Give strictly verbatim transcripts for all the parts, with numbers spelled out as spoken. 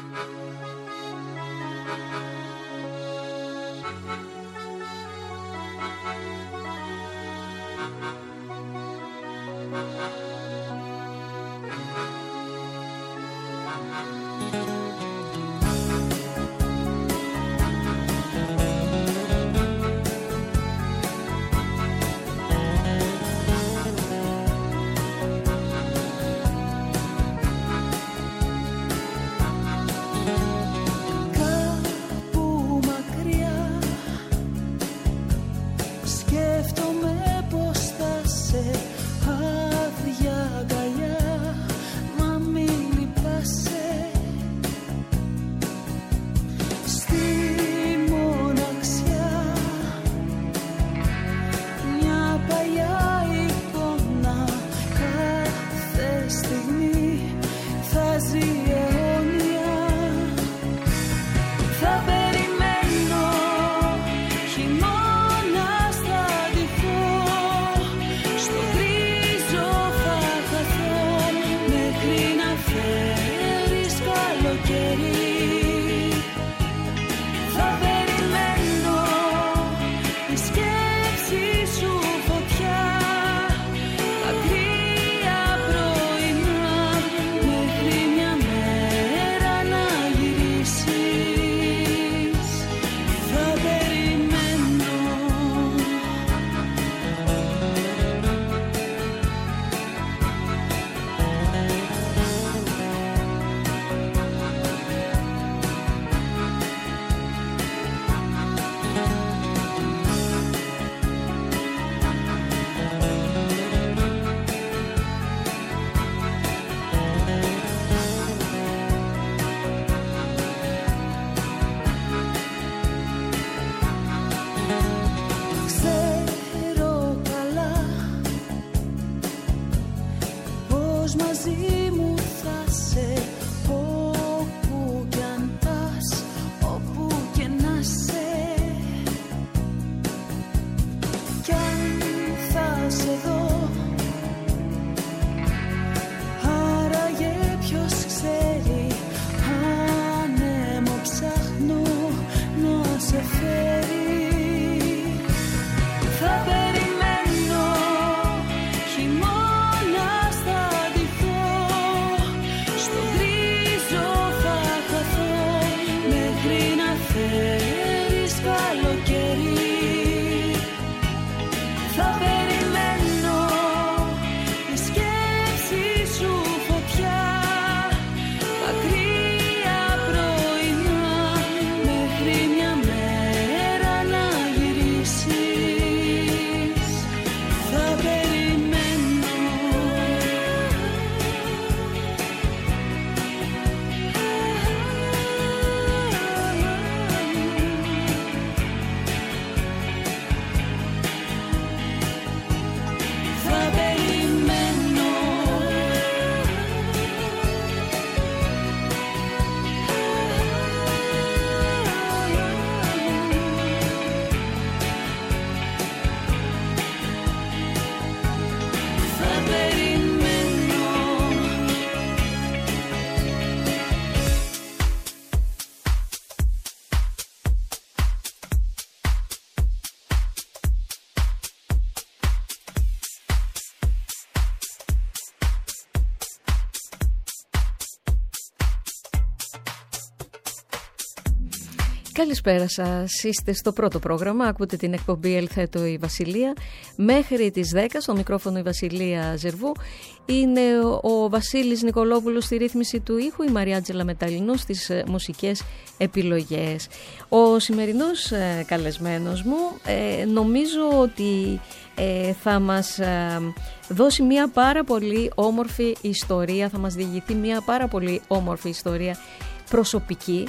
Καλησπέρα σας, είστε στο πρώτο πρόγραμμα, ακούτε την εκπομπή Ελθέτω η Βασιλεία. Μέχρι τις δέκα στο μικρόφωνο η Βασιλεία Ζερβού. Είναι ο Βασίλης Νικολόπουλος στη ρύθμιση του ήχου, η Μαριάτζελα Μεταλλινού στις μουσικές επιλογές. Ο σημερινός ε, καλεσμένος μου ε, νομίζω ότι ε, θα μας ε, δώσει μια πάρα πολύ όμορφη ιστορία, θα μας διηγηθεί μια πάρα πολύ όμορφη ιστορία προσωπική,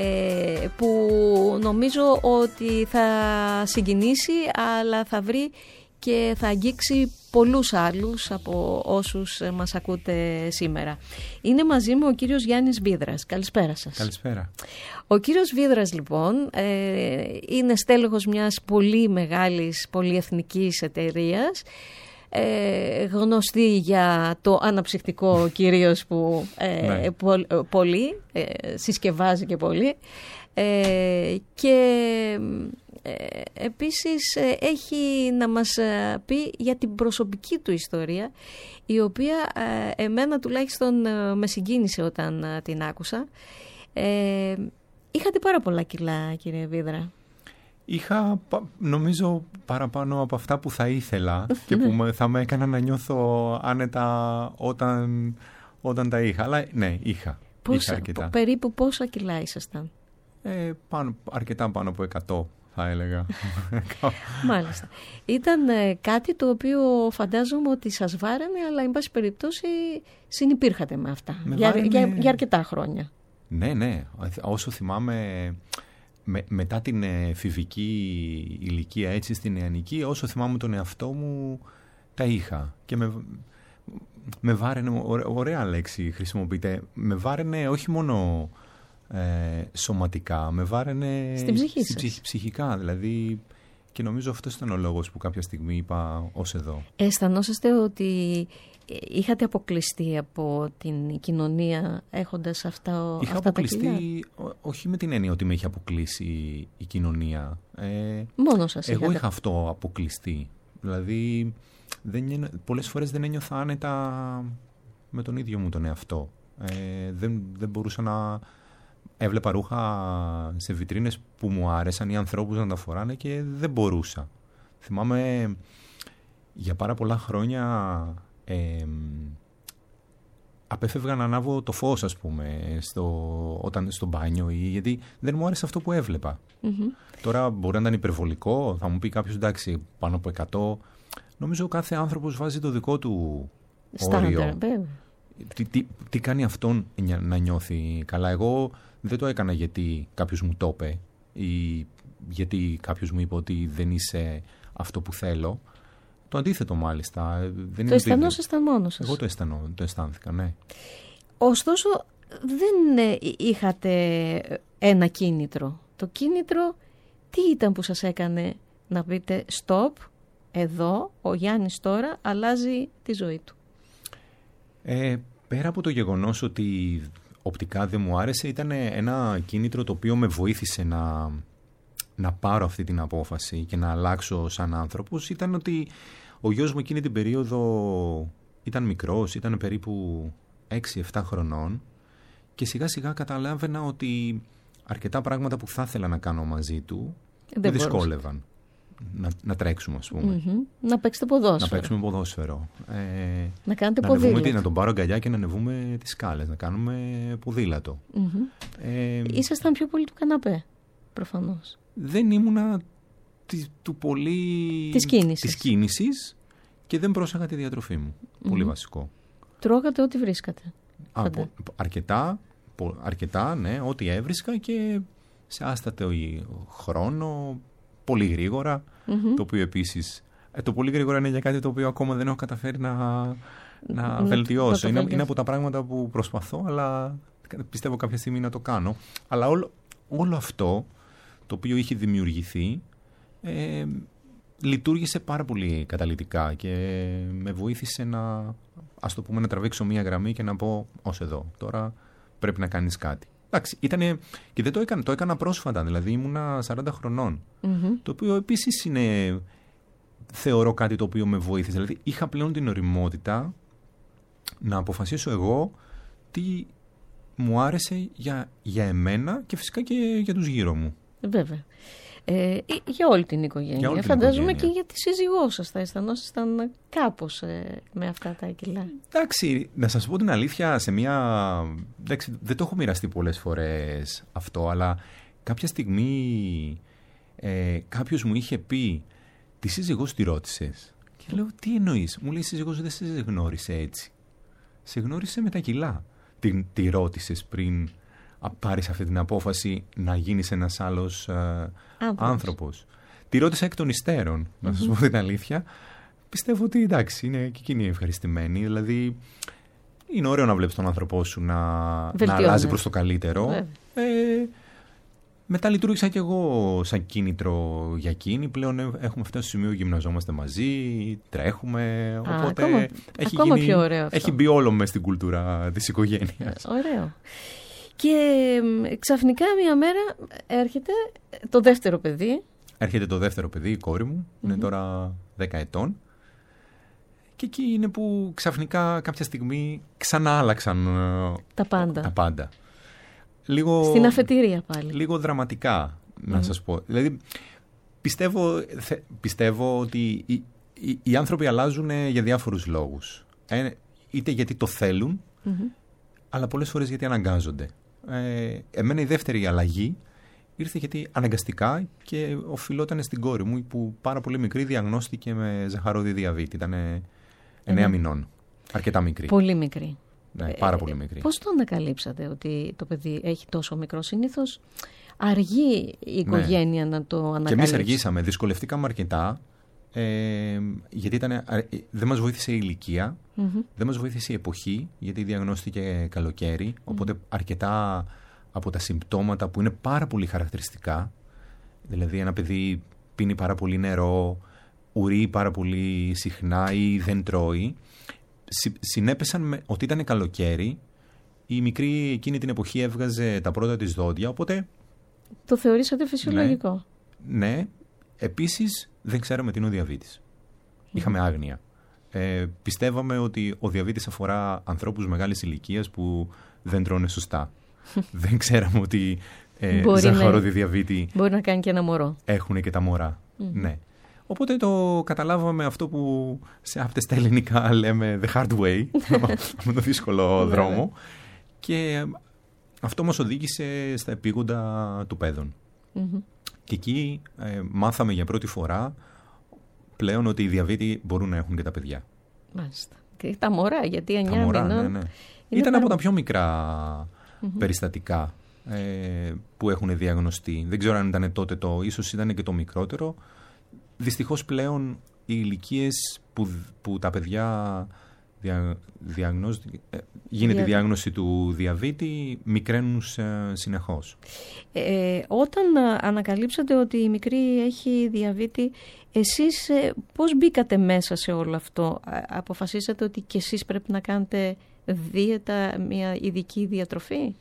που νομίζω ότι θα συγκινήσει, αλλά θα βρει και θα αγγίξει πολλούς άλλους από όσους μας ακούτε σήμερα. Είναι μαζί μου ο κύριος Γιάννης Βίδρας. Καλησπέρα σας. Καλησπέρα. Ο κύριος Βίδρας λοιπόν είναι στέλεχος μιας πολύ μεγάλης πολυεθνικής εταιρείας, ε, γνωστή για το αναψυκτικό κυρίως που ε, ναι. πο, πολύ, ε, συσκευάζει και πολύ. Ε, και ε, επίσης ε, έχει να μας πει για την προσωπική του ιστορία, η οποία ε, εμένα τουλάχιστον ε, με συγκίνησε όταν ε, την άκουσα. Ε, είχατε πάρα πολλά κιλά, κύριε Βίδρα. Είχα νομίζω παραπάνω από αυτά που θα ήθελα και που θα με έκανα να νιώθω άνετα όταν, όταν τα είχα. Αλλά ναι, είχα. Πόσα, είχα αρκετά. Περίπου πόσα κιλά ήσασταν? Ε, πάνω, αρκετά πάνω από εκατό θα έλεγα. Μάλιστα. Ήταν ε, κάτι το οποίο φαντάζομαι ότι σας βάραινε, αλλά εν πάση περιπτώσει συνυπήρχατε με αυτά με για, βάραινε... για, για αρκετά χρόνια. Ναι, ναι. Όσο θυμάμαι, με, μετά την εφηβική ηλικία, έτσι στην νεανική, όσο θυμάμαι τον εαυτό μου, τα είχα. Και με, με βάραινε, ωραία λέξη χρησιμοποιείτε, με βάραινε όχι μόνο ε, σωματικά, με βάραινε στην ψυχή στην ψυχ, ψυχικά. Δηλαδή, και νομίζω αυτός ήταν ο λόγος που κάποια στιγμή είπα ως εδώ. Αισθανόσαστε ότι είχατε αποκλειστεί από την κοινωνία έχοντας αυτά, Είχα αυτά αποκλειστεί, τα κιλά? όχι με την έννοια ότι με είχε αποκλείσει η κοινωνία. Ε, Μόνο σας Εγώ είχατε... είχα αυτό αποκλειστεί. Δηλαδή, δεν, πολλές φορές δεν ένιωθα άνετα με τον ίδιο μου τον εαυτό. Ε, δεν, δεν μπορούσα να... Έβλεπα ρούχα σε βιτρίνες που μου άρεσαν, οι ανθρώπους να τα φοράνε και δεν μπορούσα. Θυμάμαι για πάρα πολλά χρόνια ε, απέφευγα να ανάβω το φως, ας πούμε, στο, όταν στο μπάνιο, ή, γιατί δεν μου άρεσε αυτό που έβλεπα. Mm-hmm. Τώρα μπορεί να ήταν υπερβολικό, θα μου πει κάποιος εντάξει πάνω από εκατό. Νομίζω κάθε άνθρωπος βάζει το δικό του όριο. Τι, τι, τι κάνει αυτόν να νιώθει καλά? Εγώ δεν το έκανα γιατί κάποιος μου το είπε ή γιατί κάποιος μου είπε ότι δεν είσαι αυτό που θέλω. Το αντίθετο μάλιστα. Δεν το αισθανόσασταν μόνος σας? Εγώ το, αισθανώ, το αισθάνθηκα, ναι. Ωστόσο δεν είχατε ένα κίνητρο. Το κίνητρο τι ήταν που σας έκανε να πείτε stop, εδώ ο Γιάννης τώρα αλλάζει τη ζωή του? Ε, πέρα από το γεγονός ότι οπτικά δεν μου άρεσε, ήταν ένα κίνητρο το οποίο με βοήθησε να, να πάρω αυτή την απόφαση και να αλλάξω σαν άνθρωπος. Ήταν ότι ο γιος μου εκείνη την περίοδο ήταν μικρός, ήταν περίπου έξι εφτά χρονών και σιγά σιγά καταλάβαινα ότι αρκετά πράγματα που θα ήθελα να κάνω μαζί του με δυσκόλευαν. Να, να τρέξουμε, ας πούμε. Mm-hmm. Να παίξετε ποδόσφαιρο. Να παίξουμε ποδόσφαιρο. Ε, να κάνετε να ποδήλατο. Ανεβούμε, να τον πάρω αγκαλιά και να ανεβούμε τις σκάλες. Να κάνουμε ποδήλατο. Mm-hmm. Ε, Ήσασταν πιο πολύ του καναπέ, προφανώς. Δεν ήμουνα τη, του πολύ... Της κίνησης. της κίνησης και δεν πρόσεχα τη διατροφή μου. Mm-hmm. Πολύ βασικό. Τρώγατε ό,τι βρίσκατε. Α, πο, αρκετά, πο, αρκετά, ναι, ό,τι έβρισκα και σε άστατο χρόνο, πολύ γρήγορα, mm-hmm. το οποίο επίσης, ε, το πολύ γρήγορα είναι για κάτι το οποίο ακόμα δεν έχω καταφέρει να, να βελτιώσω. Είναι, είναι από τα πράγματα που προσπαθώ, αλλά πιστεύω κάποια στιγμή να το κάνω. Αλλά όλο, όλο αυτό, το οποίο είχε δημιουργηθεί, ε, λειτουργήσε πάρα πολύ καταλυτικά και με βοήθησε να, ας το πούμε, να τραβήξω μία γραμμή και να πω ως εδώ, τώρα πρέπει να κάνεις κάτι. Εντάξει, ήτανε, και δεν το έκανα, το έκανα πρόσφατα, δηλαδή ήμουνα σαράντα χρονών, mm-hmm. το οποίο επίσης είναι, θεωρώ, κάτι το οποίο με βοήθησε. Δηλαδή είχα πλέον την ωριμότητα να αποφασίσω εγώ τι μου άρεσε για, για εμένα και φυσικά και για τους γύρω μου. Βέβαια. Ε, για όλη την οικογένεια. Για όλη την Φαντάζομαι οικογένεια. Και για τη σύζυγό σας θα αισθανόσασταν κάπως ε, με αυτά τα κιλά. Εντάξει, να σας πω την αλήθεια, σε μια... Εντάξει, δεν το έχω μοιραστεί πολλές φορές αυτό, αλλά κάποια στιγμή ε, κάποιος μου είχε πει, τη σύζυγός τη ρώτησες? Και λέω, τι εννοείς? Μου λέει, η σύζυγός δεν σε γνώρισε έτσι. Σε γνώρισε με τα κιλά. Την, τη ρώτησες πριν πάρεις αυτή την απόφαση να γίνεις ένας άλλος ε, άνθρωπος. άνθρωπος. Τη ρώτησα εκ των υστέρων, mm-hmm. να σας πω την αλήθεια. Πιστεύω ότι εντάξει, είναι και εκείνη ευχαριστημένη. Δηλαδή, είναι ωραίο να βλέπεις τον άνθρωπό σου να, να αλλάζει προς το καλύτερο. Ε, Μετά λειτουργήσα και εγώ σαν κίνητρο για εκείνη. Πλέον έχουμε φτάσει στο σημείο, γυμναζόμαστε μαζί, τρέχουμε. Α, οπότε ακόμα, έχει, ακόμα γίνει, πιο ωραίο αυτό. Έχει μπει όλο μες στην κουλτούρα της οικογένειας. Ωραίο. Και ξαφνικά μια μέρα έρχεται το δεύτερο παιδί. Έρχεται το δεύτερο παιδί, η κόρη μου. Mm-hmm. Είναι τώρα δέκα ετών. Και εκεί είναι που ξαφνικά κάποια στιγμή ξανά άλλαξαν τα πάντα. Τα πάντα. Λίγο, στην αφετηρία πάλι. Λίγο δραματικά, να mm. σας πω. Δηλαδή, πιστεύω, θε, πιστεύω ότι οι, οι, οι άνθρωποι αλλάζουν για διάφορους λόγους. Ε, είτε γιατί το θέλουν, mm-hmm. αλλά πολλές φορές γιατί αναγκάζονται. Ε, εμένα η δεύτερη αλλαγή ήρθε γιατί αναγκαστικά και οφειλόταν στην κόρη μου που πάρα πολύ μικρή διαγνώστηκε με ζαχαρόδι διαβήτη. Ήταν εννέα mm. μηνών. Αρκετά μικρή. Πολύ μικρή. Ναι, πάρα πολύ μικρή. Πώς το ανακαλύψατε ότι το παιδί έχει τόσο μικρό? Συνήθως αργεί η οικογένεια ναι. να το ανακαλύψει. Και εμείς αργήσαμε, δυσκολευτήκαμε αρκετά, ε, γιατί ήταν, δεν μας βοήθησε η ηλικία, mm-hmm. δεν μας βοήθησε η εποχή, γιατί διαγνώστηκε καλοκαίρι, mm-hmm. οπότε αρκετά από τα συμπτώματα που είναι πάρα πολύ χαρακτηριστικά, δηλαδή ένα παιδί πίνει πάρα πολύ νερό, ουρεί πάρα πολύ συχνά ή δεν τρώει, συνέπεσαν με ότι ήταν καλοκαίρι, η μικρή εκείνη την εποχή έβγαζε τα πρώτα της δόντια, οπότε... Το θεωρήσατε φυσιολογικό. Ναι, ναι. Επίσης δεν ξέραμε τι είναι ο διαβήτης. Mm. Είχαμε άγνοια. Ε, πιστεύαμε ότι ο διαβήτης αφορά ανθρώπους μεγάλης ηλικίας που δεν τρώνε σωστά. Δεν ξέραμε ότι ε, ζαχαρόδι διαβήτη... Μπορεί να κάνει και ένα μωρό. Έχουν και τα μωρά. Mm. Ναι. Οπότε το καταλάβαμε αυτό που σε αυτές τα ελληνικά λέμε the hard way, με το δύσκολο δρόμο. Και αυτό μας οδήγησε στα επίγοντα του παιδών. Mm-hmm. Και εκεί ε, μάθαμε για πρώτη φορά πλέον ότι οι διαβήτη μπορούν να έχουν και τα παιδιά. Μάλιστα. Και τα μωρά, γιατί εννιά μωρά, μηνών... Ναι, ναι. Ήταν από τα πιο μικρά mm-hmm. περιστατικά ε, που έχουν διαγνωστεί. Δεν ξέρω αν ήταν τότε το, ίσως ήταν και το μικρότερο. Δυστυχώς πλέον οι ηλικίες που, που τα παιδιά δια, διαγνώζ, γίνεται Δια... διάγνωση του διαβήτη μικραίνουν συνεχώς. Ε, όταν ανακαλύψατε ότι η μικρή έχει διαβήτη, εσείς πώς μπήκατε μέσα σε όλο αυτό? Αποφασίσατε ότι και εσείς πρέπει να κάνετε δίαιτα, μια ειδική διατροφή?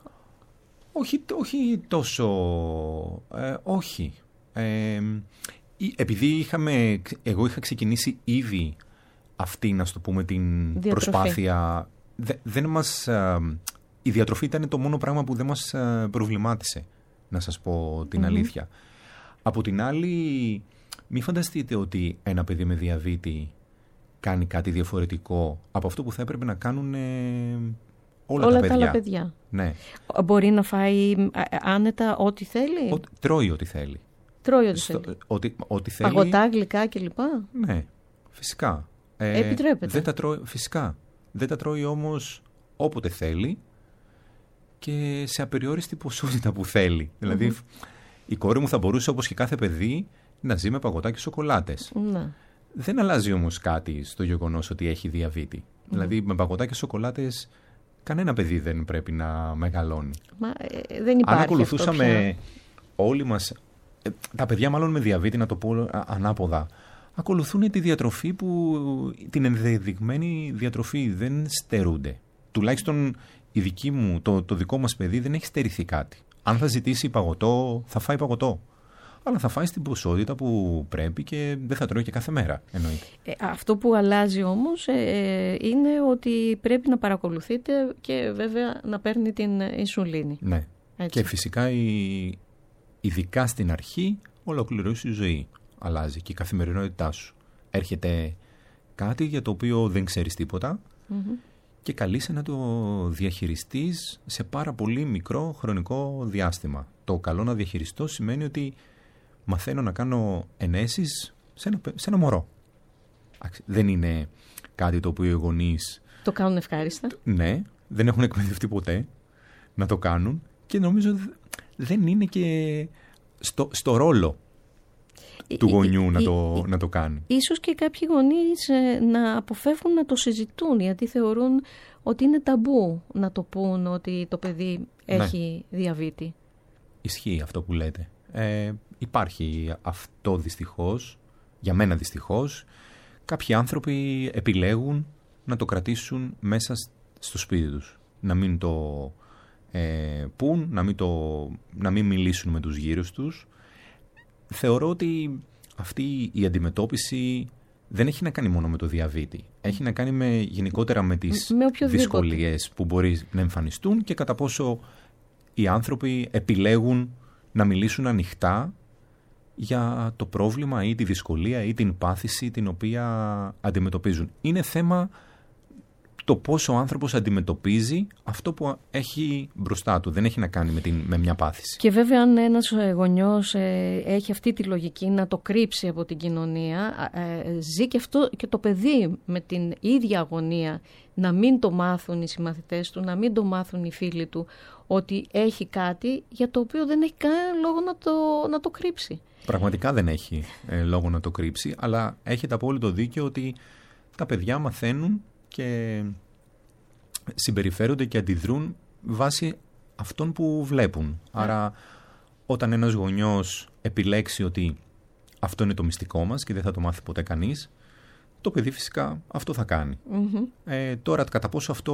Όχι, όχι τόσο, ε, όχι. Ε, Επειδή είχαμε, εγώ είχα ξεκινήσει ήδη αυτή, να το πούμε, την διατροφή. Προσπάθεια. Δε, δεν μας, η διατροφή ήταν το μόνο πράγμα που δεν μας προβλημάτισε, να σας πω την mm-hmm. αλήθεια. Από την άλλη, μη φανταστείτε ότι ένα παιδί με διαβήτη κάνει κάτι διαφορετικό από αυτό που θα έπρεπε να κάνουν όλα, όλα τα παιδιά. τα άλλα παιδιά. Ναι. Μπορεί να φάει άνετα ό,τι θέλει? Ο, τρώει ό,τι θέλει. Τρώει ό,τι Στο, θέλει. Ότι, ότι θέλει. Παγωτά, γλυκά κλπ. Ναι, φυσικά. Ε, Επιτρέπεται. Δεν τα τρώει, φυσικά. Δεν τα τρώει όμως όποτε θέλει και σε απεριόριστη ποσότητα που θέλει. Mm-hmm. Δηλαδή, η κόρη μου θα μπορούσε, όπως και κάθε παιδί, να ζει με παγωτά και σοκολάτες. Ναι. Δεν αλλάζει όμως κάτι στο γεγονός ότι έχει διαβήτη. Mm-hmm. Δηλαδή, με παγωτά και σοκολάτες κανένα παιδί δεν πρέπει να μεγαλώνει. Μα ε, δεν υπάρχει. Αν ακολουθούσαμε όλοι μας... Τα παιδιά μάλλον με διαβήτη, να το πω ανάποδα, ακολουθούν τη διατροφή που, την ενδεδειγμένη διατροφή, δεν στερούνται. Τουλάχιστον η δική μου, το, το δικό μας παιδί δεν έχει στερηθεί κάτι. Αν θα ζητήσει παγωτό, θα φάει παγωτό. Αλλά θα φάει στην ποσότητα που πρέπει και δεν θα τρώει και κάθε μέρα, εννοείται. Ε, αυτό που αλλάζει όμως ε, είναι ότι πρέπει να παρακολουθείτε και βέβαια να παίρνει την ινσουλίνη. Ναι. Έτσι. Και φυσικά η... ειδικά στην αρχή, ολοκληρώσει η ζωή αλλάζει και η καθημερινότητά σου. Έρχεται κάτι για το οποίο δεν ξέρεις τίποτα mm-hmm. και καλείσαι να το διαχειριστείς σε πάρα πολύ μικρό χρονικό διάστημα. Το καλό να διαχειριστώ σημαίνει ότι μαθαίνω να κάνω ενέσεις σε ένα, σε ένα μωρό. Δεν είναι κάτι το οποίο οι γονείς... Το κάνουν ευχάριστα. Ναι, δεν έχουν εκπαιδευτεί ποτέ να το κάνουν και νομίζω δεν είναι και στο, στο ρόλο του γονιού η, να, το, η, να το κάνει. Ίσως και κάποιοι γονείς ε, να αποφεύγουν να το συζητούν, γιατί θεωρούν ότι είναι ταμπού να το πούν ότι το παιδί έχει ναι. διαβήτη. Ισχύει αυτό που λέτε. Ε, υπάρχει αυτό δυστυχώς, για μένα δυστυχώς. Κάποιοι άνθρωποι επιλέγουν να το κρατήσουν μέσα στο σπίτι τους. Να μην το ε, πουν, να μην, το, να μην μιλήσουν με τους γύρους τους. Θεωρώ ότι αυτή η αντιμετώπιση δεν έχει να κάνει μόνο με το διαβήτη. Έχει να κάνει με, γενικότερα με τις με δυσκολίες που μπορεί να εμφανιστούν και κατά πόσο οι άνθρωποι επιλέγουν να μιλήσουν ανοιχτά για το πρόβλημα ή τη δυσκολία ή την πάθηση την οποία αντιμετωπίζουν. Είναι θέμα το πόσο ο άνθρωπος αντιμετωπίζει αυτό που έχει μπροστά του. Δεν έχει να κάνει με, την, με μια πάθηση. Και βέβαια αν ένας γονιός ε, έχει αυτή τη λογική να το κρύψει από την κοινωνία, ε, ζει και, αυτό, και το παιδί με την ίδια αγωνία να μην το μάθουν οι συμμαθητές του, να μην το μάθουν οι φίλοι του, ότι έχει κάτι για το οποίο δεν έχει κανένα λόγο να το, να το κρύψει. Πραγματικά δεν έχει ε, λόγο να το κρύψει, αλλά έχετε απόλυτο δίκιο ότι τα παιδιά μαθαίνουν και συμπεριφέρονται και αντιδρούν βάσει αυτών που βλέπουν. Άρα όταν ένας γονιός επιλέξει ότι αυτό είναι το μυστικό μας και δεν θα το μάθει ποτέ κανείς, το παιδί φυσικά αυτό θα κάνει. Mm-hmm. Ε, τώρα κατά πόσο αυτό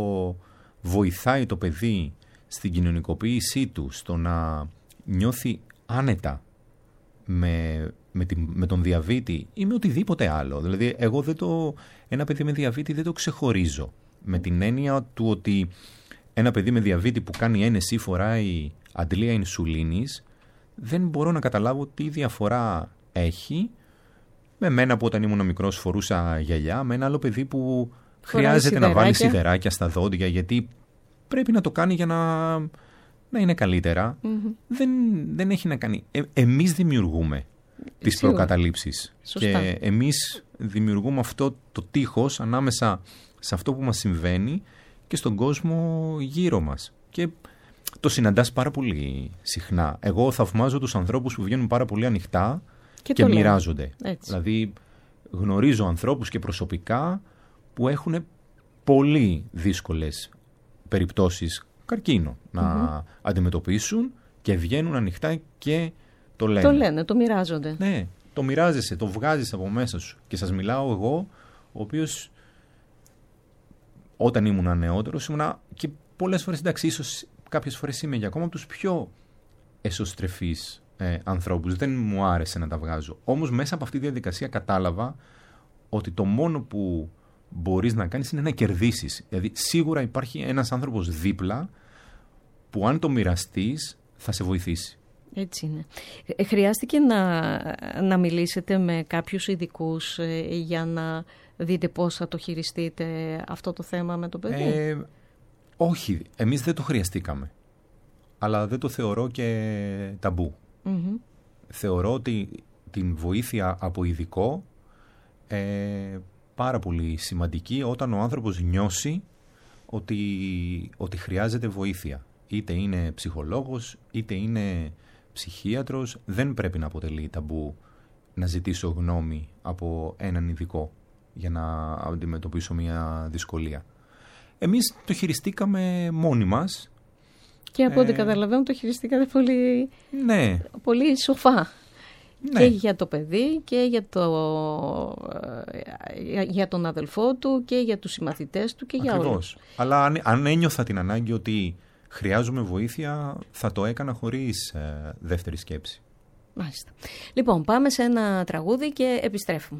βοηθάει το παιδί στην κοινωνικοποίησή του, στο να νιώθει άνετα με, με, την, με τον διαβήτη ή με οτιδήποτε άλλο. Δηλαδή εγώ δεν το, ένα παιδί με διαβήτη δεν το ξεχωρίζω. Με την έννοια του ότι ένα παιδί με διαβήτη που κάνει ένεση ή φοράει αντλία ινσουλίνης, δεν μπορώ να καταλάβω τι διαφορά έχει με μένα που όταν ήμουν μικρός φορούσα γυαλιά, με ένα άλλο παιδί που φοράει χρειάζεται σιδεράκια. Να βάλει σιδεράκια στα δόντια γιατί πρέπει να το κάνει για να, να είναι καλύτερα. Mm-hmm. Δεν, δεν έχει να κάνει. Ε, εμείς δημιουργούμε τις Σίγουρα. προκαταλήψεις. Σωστά. Και εμείς δημιουργούμε αυτό το τείχος ανάμεσα σε αυτό που μας συμβαίνει και στον κόσμο γύρω μας. Και το συναντάς πάρα πολύ συχνά. Εγώ θαυμάζω τους ανθρώπους που βγαίνουν πάρα πολύ ανοιχτά και, και μοιράζονται. Δηλαδή γνωρίζω ανθρώπους και προσωπικά που έχουν πολύ δύσκολες περιπτώσεις καρκίνο να mm-hmm. αντιμετωπίσουν και βγαίνουν ανοιχτά και το λένε. Το λένε, το μοιράζονται. Ναι, το μοιράζεσαι, το βγάζεις από μέσα σου. Και σας μιλάω εγώ, ο οποίος όταν ήμουν νεότερος ήμουνα και πολλές φορές, εντάξει, ίσως κάποιες φορές είμαι και ακόμα από τους πιο εσωστρεφείς ε, ανθρώπους. Δεν μου άρεσε να τα βγάζω. Όμως μέσα από αυτή τη διαδικασία κατάλαβα ότι το μόνο που μπορείς να κάνεις είναι να κερδίσεις. Δηλαδή σίγουρα υπάρχει ένας άνθρωπος δίπλα που αν το μοιραστείς θα σε βοηθήσει. Έτσι είναι. Ε, χρειάστηκε να, να μιλήσετε με κάποιους ειδικούς ε, για να δείτε πώς θα το χειριστείτε αυτό το θέμα με το παιδί. Ε, όχι, εμείς δεν το χρειαστήκαμε. Αλλά δεν το θεωρώ και ταμπού. Mm-hmm. Θεωρώ ότι την βοήθεια από ειδικό ε, πάρα πολύ σημαντική όταν ο άνθρωπος νιώσει ότι, ότι χρειάζεται βοήθεια. Είτε είναι ψυχολόγος, είτε είναι ψυχίατρος, δεν πρέπει να αποτελεί ταμπού να ζητήσω γνώμη από έναν ειδικό για να αντιμετωπίσω μια δυσκολία. Εμείς το χειριστήκαμε μόνοι μας. Και από ό,τι ε... καταλαβαίνω το χειριστήκατε πολύ, ναι. πολύ σοφά. Ναι. Και για το παιδί και για, το, για τον αδελφό του και για τους συμμαθητές του και Ακριβώς. για όλους. Αλλά αν, αν ένιωθα την ανάγκη ότι χρειάζομαι βοήθεια, θα το έκανα χωρίς ε, δεύτερη σκέψη. Μάλιστα. Λοιπόν, πάμε σε ένα τραγούδι και επιστρέφουμε.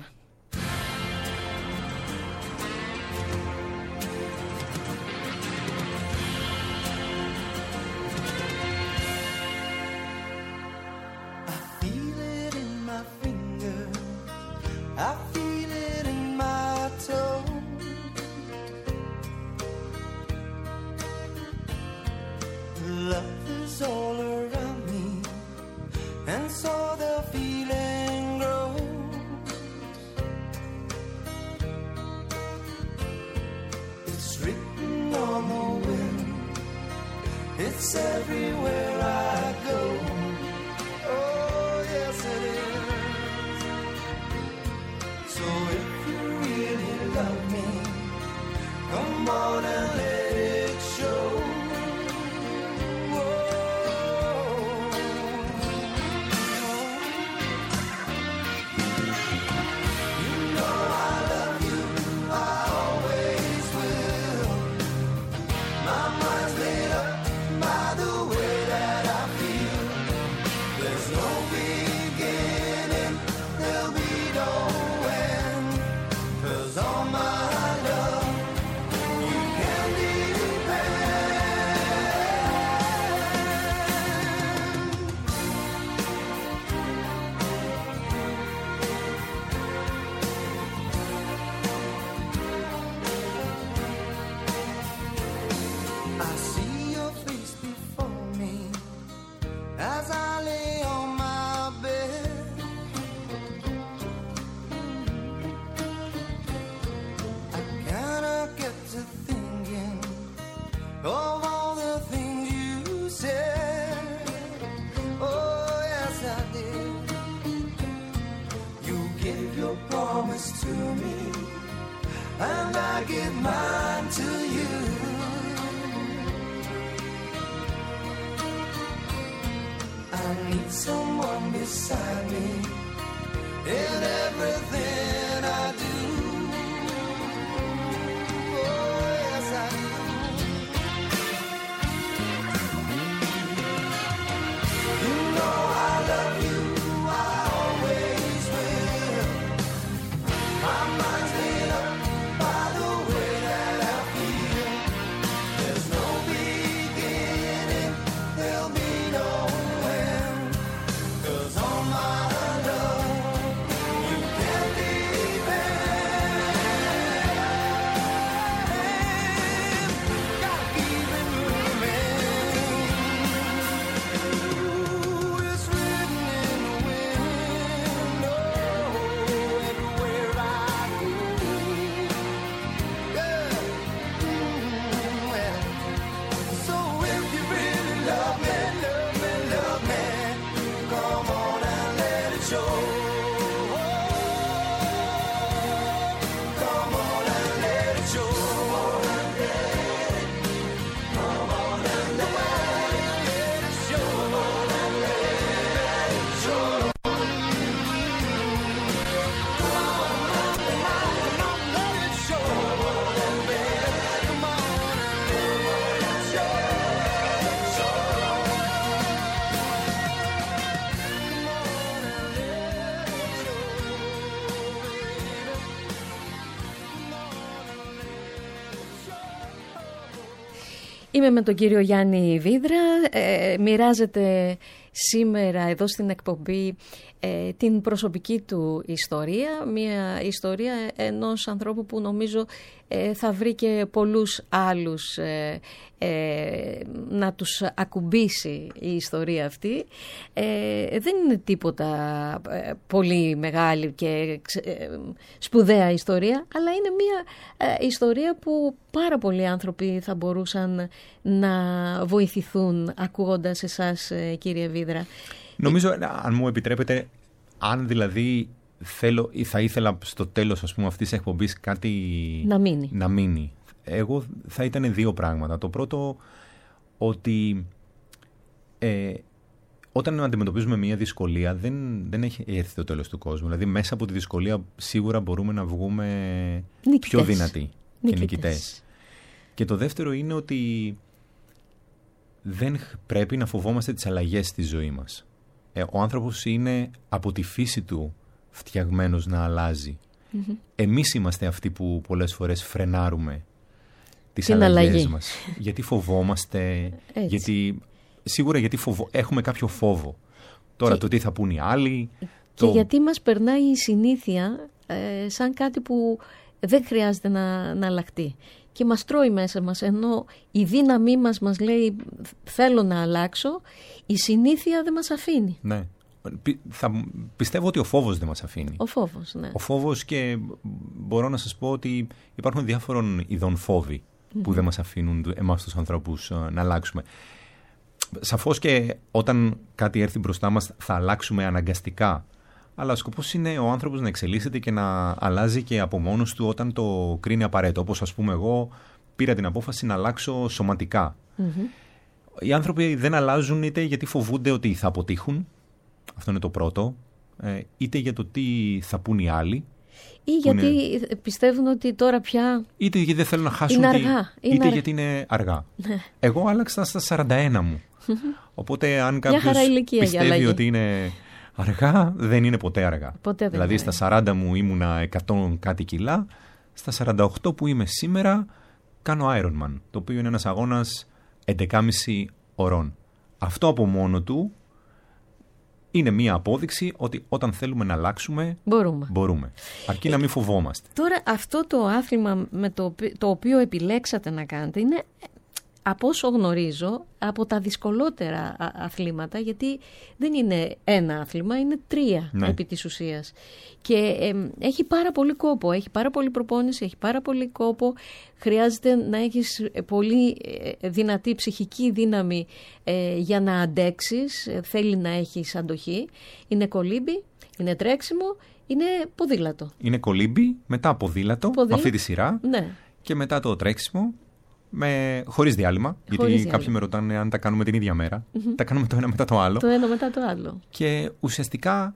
Come on and let it show. Whoa. I give mine to you. I need someone beside me in everything I do. Oh, yes, I do. You know I love you, I always will. My mind's made up by the way that I feel. There's no beginning, there'll be no end. 'Cause all my love, you can depend. Gotta keep it moving. Ooh, it's written in the wind. Oh, everywhere I go. Yeah. Mm, well. So if you really love me, love me, love me, come on and let it show. Come on and let it show. Come on and let it show. Come on and let it show. Come on and let it show. Come on and let it show. Είμαι με τον κύριο Γιάννη Βίδρα, ε, μοιράζεται σήμερα εδώ στην εκπομπή ε, την προσωπική του ιστορία, μια ιστορία ενός ανθρώπου που νομίζω ε, θα βρει και πολλούς άλλους ε, ε, να τους ακουμπήσει η ιστορία αυτή. Ε, δεν είναι τίποτα ε, πολύ μεγάλη και ε, σπουδαία ιστορία, αλλά είναι μια ε, ιστορία που πάρα πολλοί άνθρωποι θα μπορούσαν να βοηθηθούν ακούγοντας εσάς, ε, κύριε Βίδρα. Νομίζω, αν μου επιτρέπετε, αν δηλαδή θέλω ή θα ήθελα στο τέλος, ας πούμε, αυτής της εκπομπής κάτι να μείνει. να μείνει, εγώ θα ήταν δύο πράγματα. Το πρώτο, ότι ε, όταν αντιμετωπίζουμε μια δυσκολία δεν, δεν έχει έρθει το τέλος του κόσμου. Δηλαδή μέσα από τη δυσκολία σίγουρα μπορούμε να βγούμε νικητές. Πιο δυνατοί νικητές. και νικητές. Και το δεύτερο είναι ότι δεν πρέπει να φοβόμαστε τις αλλαγές στη ζωή μας. Ε, ο άνθρωπος είναι από τη φύση του φτιαγμένος να αλλάζει. Mm-hmm. Εμείς είμαστε αυτοί που πολλές φορές φρενάρουμε τις την αλλαγές αλλαγή. μας. Γιατί φοβόμαστε, γιατί, σίγουρα γιατί φοβο, έχουμε κάποιο φόβο. Τώρα και, το τι θα πούν οι άλλοι. Και το... γιατί μας περνάει η συνήθεια ε, σαν κάτι που δεν χρειάζεται να, να αλλάχτεί. Και μας τρώει μέσα μας, ενώ η δύναμή μας μας λέει θέλω να αλλάξω, η συνήθεια δεν μας αφήνει. Ναι. Θα, πιστεύω ότι ο φόβος δεν μας αφήνει. Ο φόβος, ναι. Ο φόβος, και μπορώ να σας πω ότι υπάρχουν διάφορων ειδών φόβοι mm-hmm. που δεν μας αφήνουν εμάς τους ανθρώπους να αλλάξουμε. Σαφώς και όταν κάτι έρθει μπροστά μας θα αλλάξουμε αναγκαστικά. Αλλά ο σκοπός είναι ο άνθρωπος να εξελίσσεται και να αλλάζει και από μόνος του όταν το κρίνει απαραίτητο. Όπως, ας πούμε, εγώ πήρα την απόφαση να αλλάξω σωματικά. Mm-hmm. Οι άνθρωποι δεν αλλάζουν είτε γιατί φοβούνται ότι θα αποτύχουν, αυτό είναι το πρώτο, είτε για το τι θα πούν οι άλλοι. Ή γιατί είναι... πιστεύουν ότι τώρα πια είτε γιατί δεν θέλουν να χάσουν, είναι αργά. Είτε είναι γιατί είναι αργά. Ναι. Εγώ άλλαξα στα σαράντα ένα μου. Οπότε αν κάποιος πιστεύει ότι είναι αργά, δεν είναι ποτέ αργά. Ποτέ δεν δηλαδή είναι. Στα σαράντα μου ήμουνα εκατό κάτι κιλά, στα σαράντα οκτώ που είμαι σήμερα κάνω Ironman, το οποίο είναι ένας αγώνας έντεκα και μισή ωρών. Αυτό από μόνο του είναι μία απόδειξη ότι όταν θέλουμε να αλλάξουμε, μπορούμε. μπορούμε. Αρκεί ε, να μην φοβόμαστε. Τώρα αυτό το άθλημα με το, το οποίο επιλέξατε να κάνετε είναι, από όσο γνωρίζω, από τα δυσκολότερα αθλήματα, γιατί δεν είναι ένα άθλημα, είναι τρία ναι. επί της ουσίας. Και ε, έχει πάρα πολύ κόπο, έχει πάρα πολύ προπόνηση, έχει πάρα πολύ κόπο. Χρειάζεται να έχεις πολύ δυνατή ψυχική δύναμη ε, για να αντέξεις. Θέλει να έχεις αντοχή. Είναι κολύμπι, είναι τρέξιμο, είναι ποδήλατο. Είναι κολύμπι, μετά ποδήλατο, ποδήλατο. με αυτή τη σειρά. Ναι. και μετά το τρέξιμο με, χωρίς διάλειμμα, Χωρίς γιατί διάλειμμα. κάποιοι με ρωτάνε αν τα κάνουμε την ίδια μέρα. Mm-hmm. Τα κάνουμε το ένα μετά το άλλο. Το ένα μετά το άλλο. Και ουσιαστικά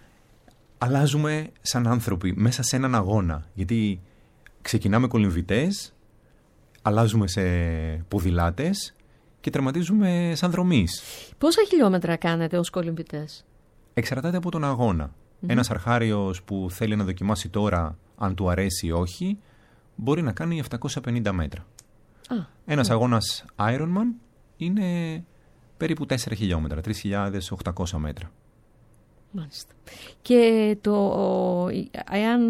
αλλάζουμε σαν άνθρωποι μέσα σε έναν αγώνα. Γιατί ξεκινάμε κολυμβητές, αλλάζουμε σε ποδηλάτες και τερματίζουμε σαν δρομείς. Πόσα χιλιόμετρα κάνετε ως κολυμβητές? Εξαρτάται από τον αγώνα. Mm-hmm. Ένας αρχάριος που θέλει να δοκιμάσει τώρα αν του αρέσει ή όχι, μπορεί να κάνει επτακόσια πενήντα μέτρα. Α, Ένας ναι. αγώνας Ironman είναι περίπου τέσσερα χιλιόμετρα, τρεις χιλιάδες οκτακόσια μέτρα. Μάλιστα. Και το, εάν,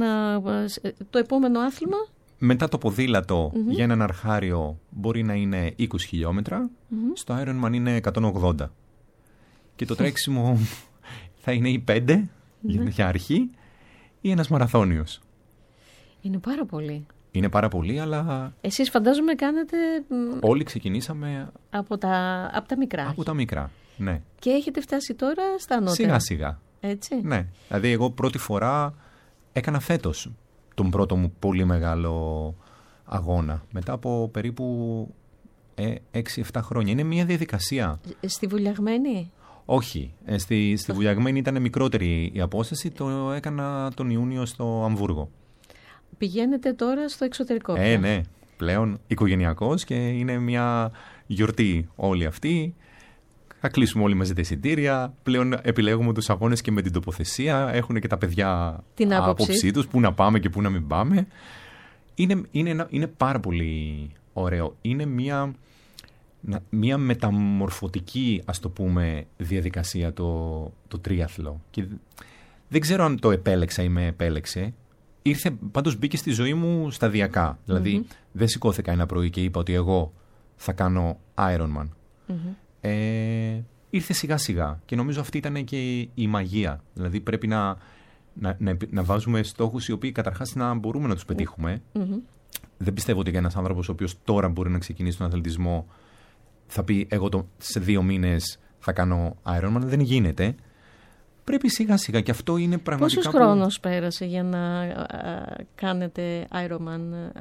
το επόμενο άθλημα? Μετά το ποδήλατο Mm-hmm. για έναν αρχάριο μπορεί να είναι είκοσι χιλιόμετρα, Mm-hmm. στο Ironman είναι εκατόν ογδόντα. Και το τρέξιμο θα είναι ή πέντε για, για αρχή ή ένας μαραθώνιος. Είναι πάρα πολύ. Είναι πάρα πολύ, αλλά Εσείς φαντάζομαι κάνετε μ, όλοι ξεκινήσαμε από τα, από τα μικρά. από τα μικρά. Ναι. Και έχετε φτάσει τώρα στα ανώτερα. Σιγά σιγά. Έτσι. Ναι. Δηλαδή εγώ πρώτη φορά έκανα φέτος τον πρώτο μου πολύ μεγάλο αγώνα. Μετά από περίπου ε, έξι εφτά χρόνια. Είναι μια διαδικασία. Στη Βουλιαγμένη. Όχι. Ε, στη, στη Βουλιαγμένη ήταν μικρότερη η απόσταση. Το έκανα τον Ιούνιο στο Αμβούργο. Πηγαίνετε τώρα στο εξωτερικό. Ε, πια. ναι. Πλέον οικογενειακός και είναι μια γιορτή όλη αυτή. Θα κλείσουμε όλοι μαζί τα εισιτήρια. Πλέον επιλέγουμε τους αγώνες και με την τοποθεσία. Έχουν και τα παιδιά Την άποψη. άποψή τους, πού να πάμε και πού να μην πάμε. Είναι, είναι, ένα- είναι πάρα πολύ ωραίο. Είναι μια, να- μια μεταμορφωτική, ας το πούμε, διαδικασία το, το τρίαθλο. Και δεν ξέρω αν το επέλεξα ή με επέλεξε. Ήρθε, πάντως μπήκε στη ζωή μου σταδιακά. Δηλαδή δεν σηκώθηκα ένα πρωί και είπα ότι εγώ θα κάνω Ironman. Μμμ. Ε, ήρθε σιγά σιγά και νομίζω αυτή ήταν και η μαγεία. Δηλαδή πρέπει να, να, να, να βάζουμε στόχους οι οποίοι καταρχάς να μπορούμε να τους πετύχουμε. Μμμ. Δεν πιστεύω ότι ένας άνθρωπος ο οποίος τώρα μπορεί να ξεκινήσει τον αθλητισμό θα πει εγώ το, σε δύο μήνες θα κάνω Ironman. Δεν γίνεται. Πρέπει σιγά σιγά και αυτό είναι πραγματικά... Πόσος που- χρόνος πέρασε για να α, κάνετε Ironman?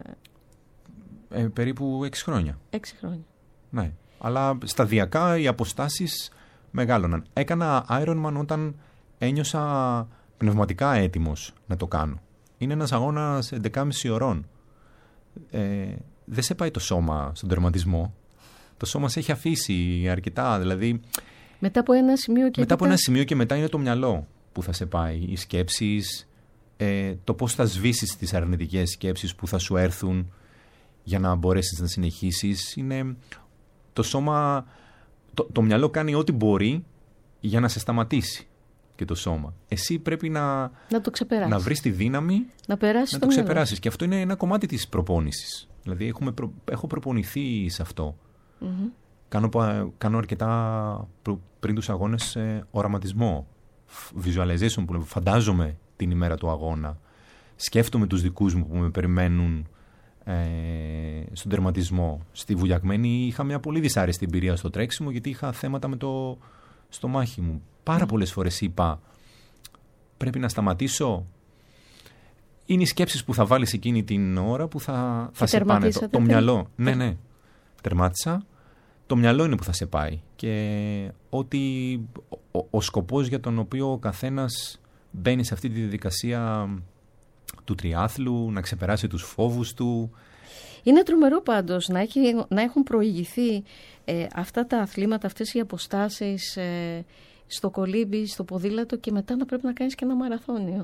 Ε, περίπου έξι χρόνια. Έξι χρόνια. Ναι. Αλλά σταδιακά οι αποστάσεις μεγάλωναν. Έκανα Ironman όταν ένιωσα πνευματικά έτοιμος να το κάνω. Είναι ένας αγώνας έντεκα και μισή ωρών. Ε, δεν σε πάει το σώμα στον τερματισμό. Το σώμα σε έχει αφήσει αρκετά. Δηλαδή, Μετά από ένα σημείο και μετά από έπειτα- ένα σημείο και μετά είναι το μυαλό που θα σε πάει. Οι σκέψεις, ε, το πώς θα σβήσεις τις αρνητικές σκέψεις που θα σου έρθουν για να μπορέσεις να συνεχίσεις. Είναι το σώμα, το, το μυαλό κάνει ό,τι μπορεί για να σε σταματήσει και το σώμα. Εσύ πρέπει να, να το ξεπεράσεις. να βρεις τη δύναμη Να περάσεις να το το μυαλό. ξεπεράσεις. Και αυτό είναι ένα κομμάτι της προπόνησης. Δηλαδή έχουμε προ- έχω προπονηθεί σε αυτό. Μμμ. Κάνω, πα- κάνω αρκετά προ- πριν τους αγώνες ε, οραματισμό, φ- visualization που λέμε. Φαντάζομαι την ημέρα του αγώνα. Σκέφτομαι τους δικούς μου που με περιμένουν ε, στον τερματισμό. Στη Βουλιαγμένη είχα μια πολύ δυσάρεστη εμπειρία στο τρέξιμο γιατί είχα θέματα με το στομάχι μου. Πάρα πολλές φορές είπα πρέπει να σταματήσω. Είναι οι σκέψεις που θα βάλεις εκείνη την ώρα που θα, θα Και σε πάνε. Το, τερματίσατε το τε- μυαλό. Ναι, ναι. Τερμάτισα. Το μυαλό είναι που θα σε πάει. Και ότι ο, ο, ο σκοπός για τον οποίο ο καθένας μπαίνει σε αυτή τη διαδικασία του τριάθλου, να ξεπεράσει τους φόβους του. Είναι τρομερό πάντως να, έχει, να έχουν προηγηθεί ε, αυτά τα αθλήματα, αυτές οι αποστάσεις ε, στο κολύμπι, στο ποδήλατο και μετά να πρέπει να κάνεις και ένα μαραθώνιο.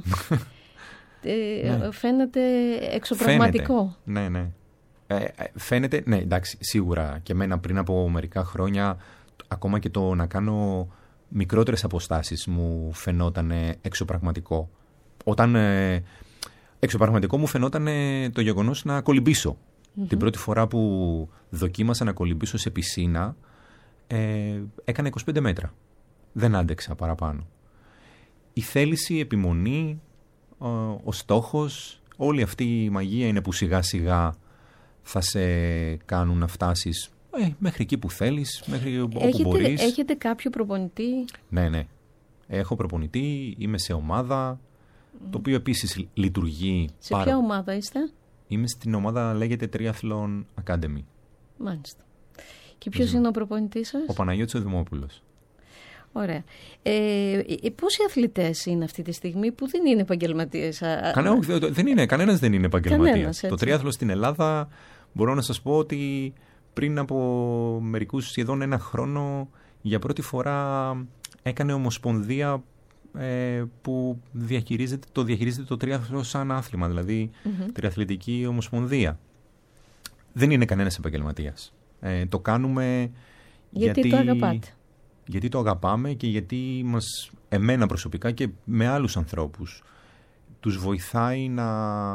ε, Ναι. Φαίνεται εξωπραγματικό. Φαίνεται. Ναι, ναι. Ε, ε, φαίνεται, ναι, εντάξει, σίγουρα και εμένα πριν από μερικά χρόνια ακόμα και το να κάνω μικρότερες αποστάσεις μου φαινόταν εξωπραγματικό. Όταν ε, εξωπραγματικό μου φαινόταν το γεγονός να κολυμπήσω. Mm-hmm. Την πρώτη φορά που δοκίμασα να κολυμπήσω σε πισίνα ε, έκανα είκοσι πέντε μέτρα. Δεν άντεξα παραπάνω. Η θέληση, η επιμονή, ο, ο στόχος, όλη αυτή η μαγεία είναι που σιγά σιγά θα σε κάνουν να φτάσεις ε, μέχρι εκεί που θέλεις, μέχρι όπου έχετε, μπορείς. Έχετε κάποιο προπονητή? Ναι, ναι. Έχω προπονητή, είμαι σε ομάδα, mm. το οποίο επίσης λειτουργεί Σε πάρα... ποια ομάδα είστε? είμαι στην ομάδα, λέγεται Triathlon Academy. Μάλιστα. Και ποιος είναι ο προπονητής σας? Ο Παναγιώτης ο Δημόπουλος. Ωραία. Ε, ε, πόσοι αθλητές είναι αυτή τη στιγμή που δεν είναι επαγγελματίες? Κανένα, δεν είναι, κανένας δεν είναι επαγγελματίας. Κανένας, το τριάθλο στην Ελλάδα μπορώ να σας πω ότι πριν από μερικούς σχεδόν ένα χρόνο για πρώτη φορά έκανε ομοσπονδία ε, που διαχειρίζεται, το διαχειρίζεται το τριάθλο σαν άθλημα, δηλαδή mm-hmm. τριαθλητική ομοσπονδία. Δεν είναι κανένας επαγγελματίας. Ε, το κάνουμε γιατί, γιατί το αγαπάτε. Γιατί το αγαπάμε και γιατί μας, εμένα προσωπικά και με άλλους ανθρώπους, τους βοηθάει να,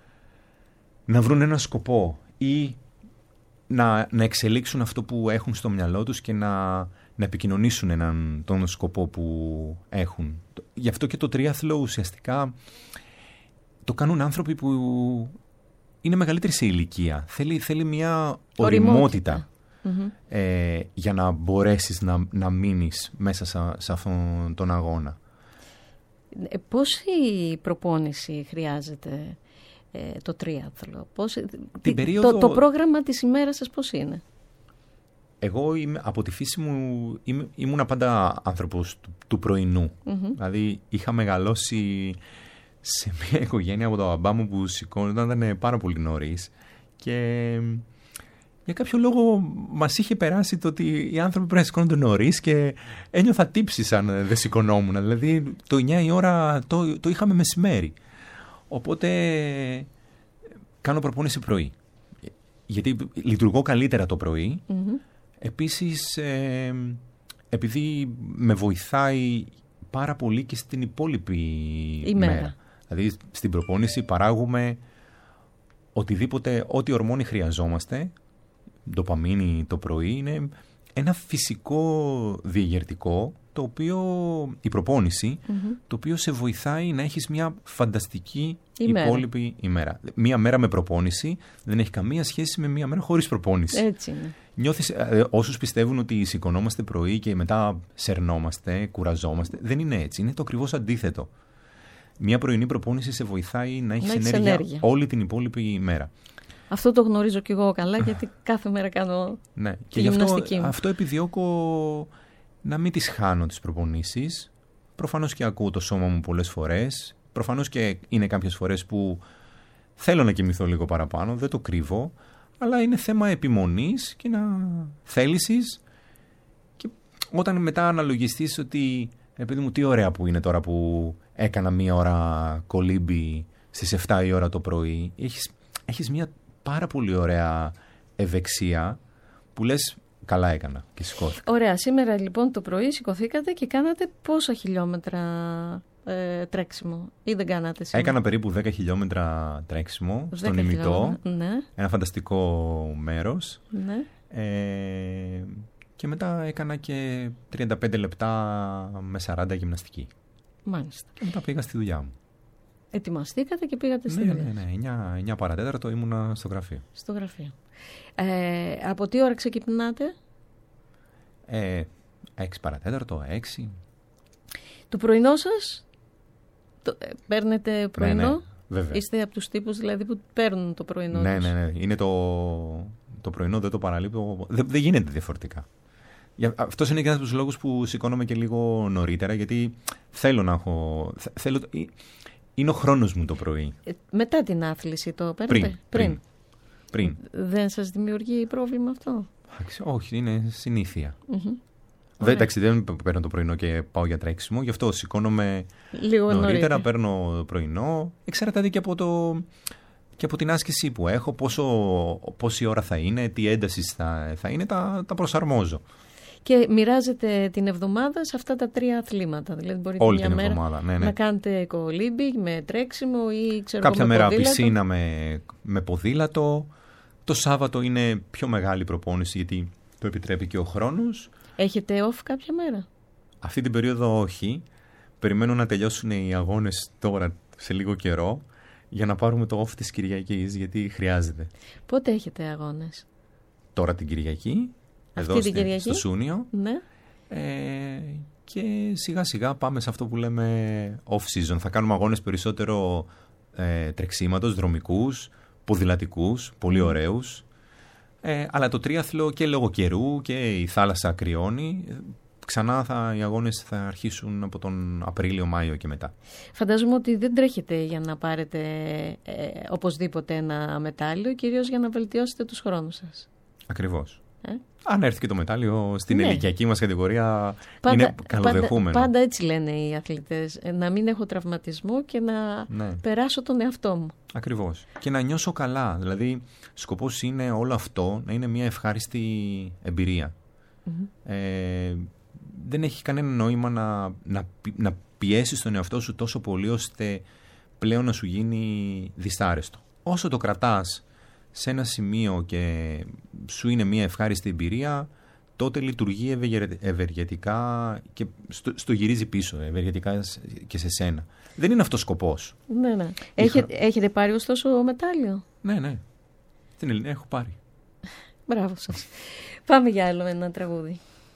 να βρουν ένα σκοπό ή να, να εξελίξουν αυτό που έχουν στο μυαλό τους και να, να επικοινωνήσουν έναν, τον σκοπό που έχουν. Γι' αυτό και το τρίαθλο ουσιαστικά το κάνουν άνθρωποι που είναι μεγαλύτεροι σε ηλικία. Θέλει, θέλει μια οριμότητα. Mm-hmm. Ε, για να μπορέσεις να, να μείνεις μέσα σε, σε αυτόν τον αγώνα. Ε, πόση προπόνηση χρειάζεται ε, το τρίαθλο? Πόση, Την περίοδο... το, το πρόγραμμα της ημέρας σας πώς είναι? Εγώ είμαι, από τη φύση μου είμαι, ήμουνα πάντα άνθρωπος του, του πρωινού. Mm-hmm. Δηλαδή είχα μεγαλώσει σε μια οικογένεια από τον μπαμπά μου που σηκώνονταν, ήταν πάρα πολύ νωρίς και για κάποιο λόγο μας είχε περάσει το ότι οι άνθρωποι πρέπει να σηκώνονται νωρίς και ένιωθα τύψη αν δεν σηκωνόμουν. Δηλαδή το εννιά η ώρα το, το είχαμε μεσημέρι. Οπότε κάνω προπόνηση πρωί. Γιατί λειτουργώ καλύτερα το πρωί. Mm-hmm. Επίσης ε, επειδή με βοηθάει πάρα πολύ και στην υπόλοιπη ημέρα. μέρα. Δηλαδή στην προπόνηση παράγουμε οτιδήποτε, ό,τι ορμόνη χρειαζόμαστε. Ντοπαμίνη το πρωί είναι ένα φυσικό διεγερτικό, το οποίο, η προπόνηση, mm-hmm. το οποίο σε βοηθάει να έχεις μια φανταστική ημέρα. Υπόλοιπη ημέρα. Μία μέρα με προπόνηση δεν έχει καμία σχέση με μία μέρα χωρίς προπόνηση. Έτσι είναι. Νιώθεις, ε, όσους πιστεύουν ότι σηκωνόμαστε πρωί και μετά σερνόμαστε, κουραζόμαστε, δεν είναι έτσι. Είναι το ακριβώς αντίθετο. Μία πρωινή προπόνηση σε βοηθάει να έχεις, να έχεις ενέργεια, ενέργεια όλη την υπόλοιπη ημέρα. Αυτό το γνωρίζω κι εγώ καλά, γιατί κάθε μέρα κάνω ναι. τη και γυμναστική αυτό, μου. αυτό επιδιώκω να μην τις χάνω τις προπονήσεις. Προφανώς και ακούω το σώμα μου πολλές φορές. Προφανώς και είναι κάποιες φορές που θέλω να κοιμηθώ λίγο παραπάνω, δεν το κρύβω. Αλλά είναι θέμα επιμονής και να θέλησης. Και όταν μετά αναλογιστείς ότι, επειδή μου τι ωραία που είναι τώρα που έκανα μία ώρα κολύμπι στις εφτά η ώρα το πρωί, έχεις, έχεις μία πάρα πολύ ωραία ευεξία που λες καλά έκανα και σηκώθηκα. Ωραία, σήμερα λοιπόν το πρωί σηκωθήκατε και κάνατε πόσα χιλιόμετρα ε, τρέξιμο ή δεν κάνατε σήμερα? Έκανα περίπου δέκα χιλιόμετρα τρέξιμο στον ημιτό, ναι. Ένα φανταστικό μέρος. Ναι. Ε, και μετά έκανα και τριάντα πέντε λεπτά με σαράντα γυμναστική. Μάλιστα. Και μετά πήγα στη δουλειά μου. Ετοιμαστήκατε και πήγατε στη ναι, δουλειά. Ναι, ναι, εννιά, εννιά παρατέταρτο ήμουνα στο γραφείο. Στο γραφείο. Ε, από τι ώρα ξεκυπνάτε? Ε, έξι παρατέταρτο, έξι. Το πρωινό σας, το, ε, παίρνετε πρωινό? Ναι, ναι, βέβαια. Είστε από τους τύπους δηλαδή που παίρνουν το πρωινό? Ναι, τους. ναι, ναι. Είναι το, το πρωινό, δεν το παραλείπω. Δεν, δεν γίνεται διαφορετικά. Αυτός είναι και ένας από τους λόγους που σηκώνομαι και λίγο νωρίτερα, γιατί θέλω να έχω... Θέλω, είναι ο χρόνος μου το πρωί. Ε, μετά την άθληση το παίρνετε? Πριν. πριν. πριν. Δεν σας δημιουργεί πρόβλημα αυτό? Όχι, είναι συνήθεια. Mm-hmm. Δεν, εντάξει, δεν παίρνω το πρωινό και πάω για τρέξιμο, γι' αυτό σηκώνομαι λίγο νωρίτερα, νωρίτερα, παίρνω πρωινό. Εξαρτάται και από, το, και από την άσκηση που έχω, πόσο, πόση ώρα θα είναι, τι ένταση θα, θα είναι, τα, τα προσαρμόζω. Και μοιράζετε την εβδομάδα σε αυτά τα τρία αθλήματα. Δηλαδή μπορείτε όλη μια την μέρα εβδομάδα, ναι, ναι. να κάνετε κολύμπι με τρέξιμο ή ξέρω κάποια με μέρα ποδήλατο. πισίνα με, με ποδήλατο. Το Σάββατο είναι πιο μεγάλη προπόνηση γιατί το επιτρέπει και ο χρόνος. Έχετε off κάποια μέρα? Αυτή την περίοδο όχι. Περιμένω να τελειώσουν οι αγώνες τώρα σε λίγο καιρό για να πάρουμε το off της Κυριακής, γιατί χρειάζεται. Πότε έχετε αγώνες? Τώρα την Κυριακή, αυτή εδώ την στη, Κυριακή? στο Σούνιο. Ναι. Ε, και σιγά σιγά πάμε σε αυτό που λέμε off season. Θα κάνουμε αγώνες περισσότερο ε, τρεξίματος, δρομικούς, ποδηλατικούς, πολύ ωραίους. Ε, αλλά το τρίαθλο και λόγω καιρού και η θάλασσα κρυώνει. Ξανά θα, οι αγώνες θα αρχίσουν από τον Απρίλιο-Μάιο και μετά. Φαντάζομαι ότι δεν τρέχετε για να πάρετε ε, οπωσδήποτε ένα μετάλλιο, κυρίως για να βελτιώσετε τους χρόνους σας. Ακριβώς. Ε? Αν έρθει και το μετάλλιο στην ναι. ηλικιακή μας κατηγορία, πάντα, είναι καλοδεχούμενο. Πάντα, πάντα έτσι λένε οι αθλητές. Να μην έχω τραυματισμό και να ναι. περάσω τον εαυτό μου. Ακριβώς. Και να νιώσω καλά. Δηλαδή, σκοπός είναι όλο αυτό να είναι μια ευχάριστη εμπειρία. Mm-hmm. Ε, δεν έχει κανένα νόημα να, να, να πιέσεις τον εαυτό σου τόσο πολύ ώστε πλέον να σου γίνει δυσάρεστο. Όσο το κρατάς σε ένα σημείο και σου είναι μια ευχάριστη εμπειρία, τότε λειτουργεί ευεργετικά και στο, στο γυρίζει πίσω, ευεργετικά και σε σένα. Δεν είναι αυτός ο σκοπός. Ναι, ναι. Έχετε, χα... έχετε πάρει ωστόσο μετάλλιο? Ναι, ναι. Την Ελληνία έχω πάρει. Μπράβο σας. Πάμε για άλλο ένα τραγούδι.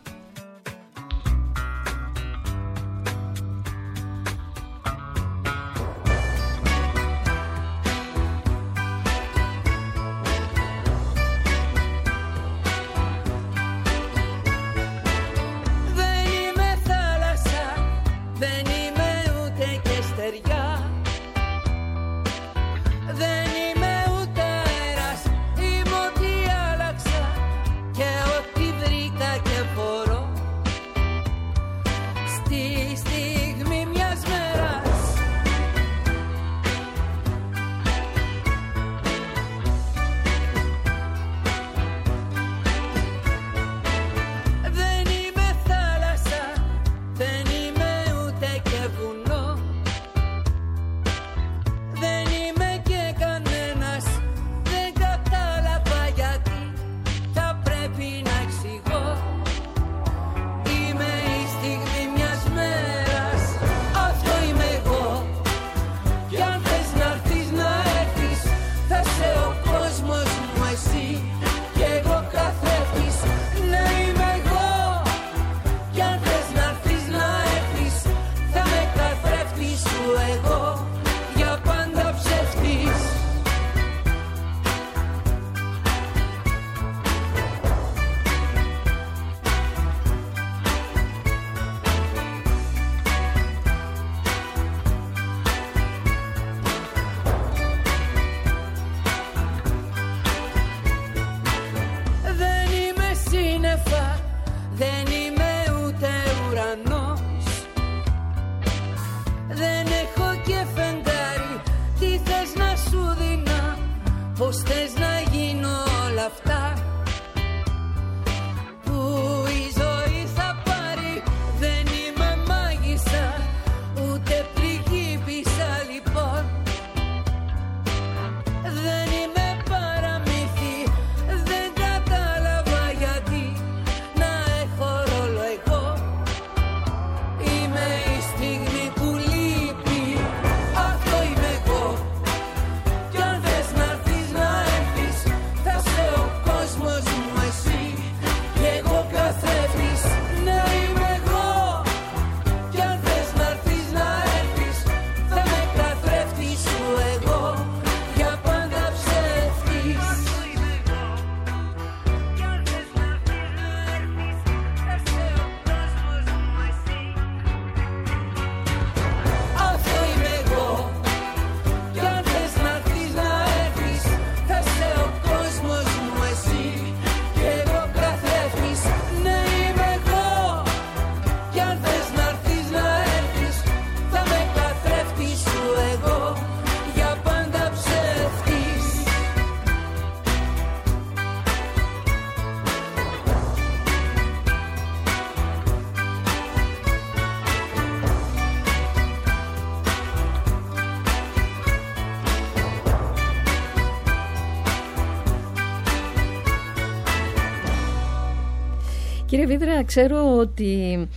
Κύριε Βίδρα, ξέρω ότι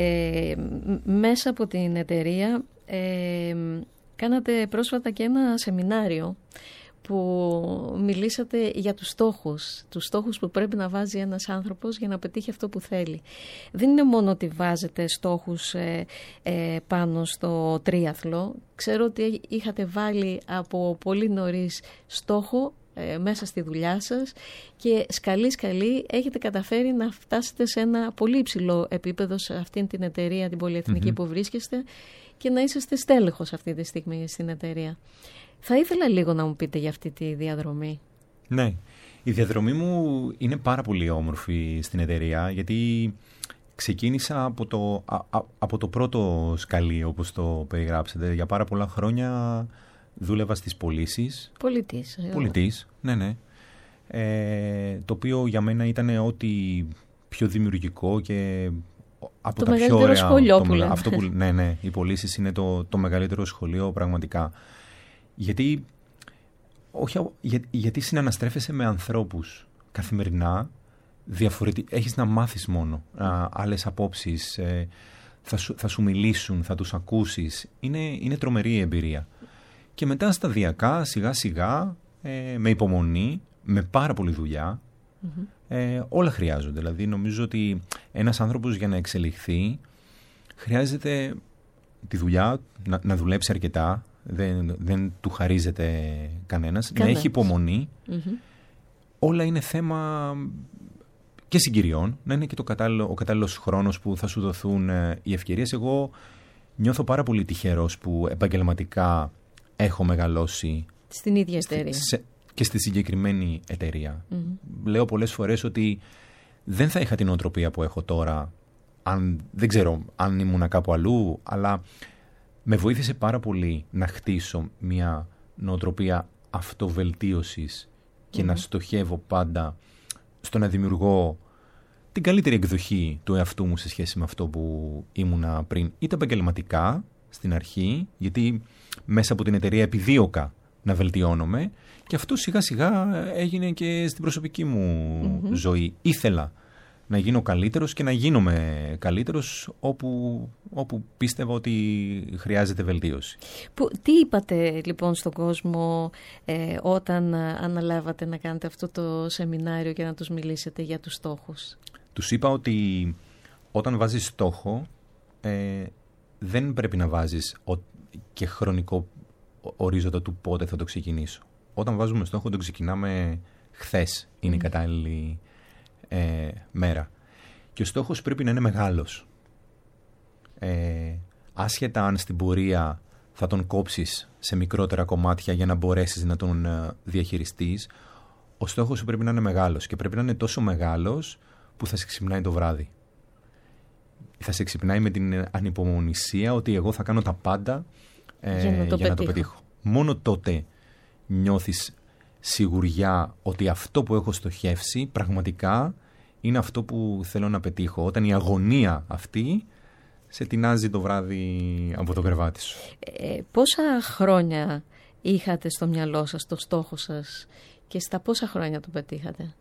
ε, μέσα από την εταιρεία ε, κάνατε πρόσφατα και ένα σεμινάριο που μιλήσατε για τους στόχους, τους στόχους που πρέπει να βάζει ένας άνθρωπος για να πετύχει αυτό που θέλει. Δεν είναι μόνο ότι βάζετε στόχους ε, ε, πάνω στο τρίαθλο. Ξέρω ότι είχατε βάλει από πολύ νωρίς στόχο ε, μέσα στη δουλειά σας και σκαλί σκαλί έχετε καταφέρει να φτάσετε σε ένα πολύ υψηλό επίπεδο σε αυτήν την εταιρεία, την πολυεθνική mm-hmm. που βρίσκεστε και να είσαστε στέλεχος αυτή τη στιγμή στην εταιρεία. Θα ήθελα λίγο να μου πείτε για αυτή τη διαδρομή. Ναι, η διαδρομή μου είναι πάρα πολύ όμορφη στην εταιρεία, γιατί ξεκίνησα από το, α, α, από το πρώτο σκαλί, όπως το περιγράψετε. Για πάρα πολλά χρόνια δούλευα στις πωλήσεις. Πολιτής. Πολιτής, ναι, ναι. Ε, το οποίο για μένα ήταν ό,τι πιο δημιουργικό και από το τα μεγαλύτερο πιο ωραία. Σχολείο το, που λέμε. αυτό που, ναι, ναι, οι πωλήσεις είναι το, το μεγαλύτερο σχολείο πραγματικά. Γιατί, όχι, για, γιατί συναναστρέφεσαι με ανθρώπους καθημερινά, διαφορετικ... έχεις να μάθεις μόνο α, άλλες απόψεις, ε, θα, σου, θα σου μιλήσουν, θα τους ακούσεις. Είναι, είναι τρομερή η εμπειρία. Και μετά σταδιακά, σιγά σιγά, ε, με υπομονή, με πάρα πολλή δουλειά, mm-hmm. ε, όλα χρειάζονται. Δηλαδή νομίζω ότι ένας άνθρωπος για να εξελιχθεί χρειάζεται τη δουλειά, να, να δουλέψει αρκετά, δεν, δεν του χαρίζεται κανένας, Κανένας. να έχει υπομονή. Mm-hmm. Όλα είναι θέμα και συγκυριών, να είναι και το κατάλληλο, ο κατάλληλος χρόνος που θα σου δοθούν ε, οι ευκαιρίες. Εγώ νιώθω πάρα πολύ τυχερός που επαγγελματικά έχω μεγαλώσει στην ίδια εταιρεία στη, σε, και στη συγκεκριμένη εταιρεία. Mm-hmm. Λέω πολλές φορές ότι δεν θα είχα την νοοτροπία που έχω τώρα, αν, δεν ξέρω αν ήμουν κάπου αλλού, αλλά με βοήθησε πάρα πολύ να χτίσω μια νοοτροπία αυτοβελτίωσης και mm-hmm. να στοχεύω πάντα στο να δημιουργώ την καλύτερη εκδοχή του εαυτού μου σε σχέση με αυτό που ήμουνα πριν. Είτε επαγγελματικά στην αρχή, γιατί μέσα από την εταιρεία επιδίωκα να βελτιώνομαι, και αυτό σιγά σιγά έγινε και στην προσωπική μου mm-hmm. ζωή. Ήθελα να γίνω καλύτερος και να γίνομαι καλύτερος όπου, όπου πίστευα ότι χρειάζεται βελτίωση. Που, τι είπατε λοιπόν στον κόσμο ε, όταν αναλάβατε να κάνετε αυτό το σεμινάριο και να τους μιλήσετε για τους στόχους? Τους είπα ότι όταν βάζεις στόχο ε, δεν πρέπει να βάζεις ο, και χρονικό ορίζοντα του πότε θα το ξεκινήσω. Όταν βάζουμε στόχο τον ξεκινάμε χθες, είναι mm. η κατάλληλη ε, μέρα. Και ο στόχος πρέπει να είναι μεγάλος. Ε, άσχετα αν στην πορεία θα τον κόψεις σε μικρότερα κομμάτια για να μπορέσεις να τον ε, διαχειριστείς, ο στόχος σου πρέπει να είναι μεγάλος και πρέπει να είναι τόσο μεγάλος που θα σε ξυπνάει το βράδυ. Θα σε ξυπνάει με την ανυπομονησία ότι εγώ θα κάνω τα πάντα ε, για, να το, για να το πετύχω. Μόνο τότε νιώθεις σιγουριά ότι αυτό που έχω στοχεύσει πραγματικά είναι αυτό που θέλω να πετύχω. Όταν η αγωνία αυτή σε τεινάζει το βράδυ από το κρεβάτι σου. Ε, πόσα χρόνια είχατε στο μυαλό σας το στόχο σας και στα πόσα χρόνια το πετύχατε?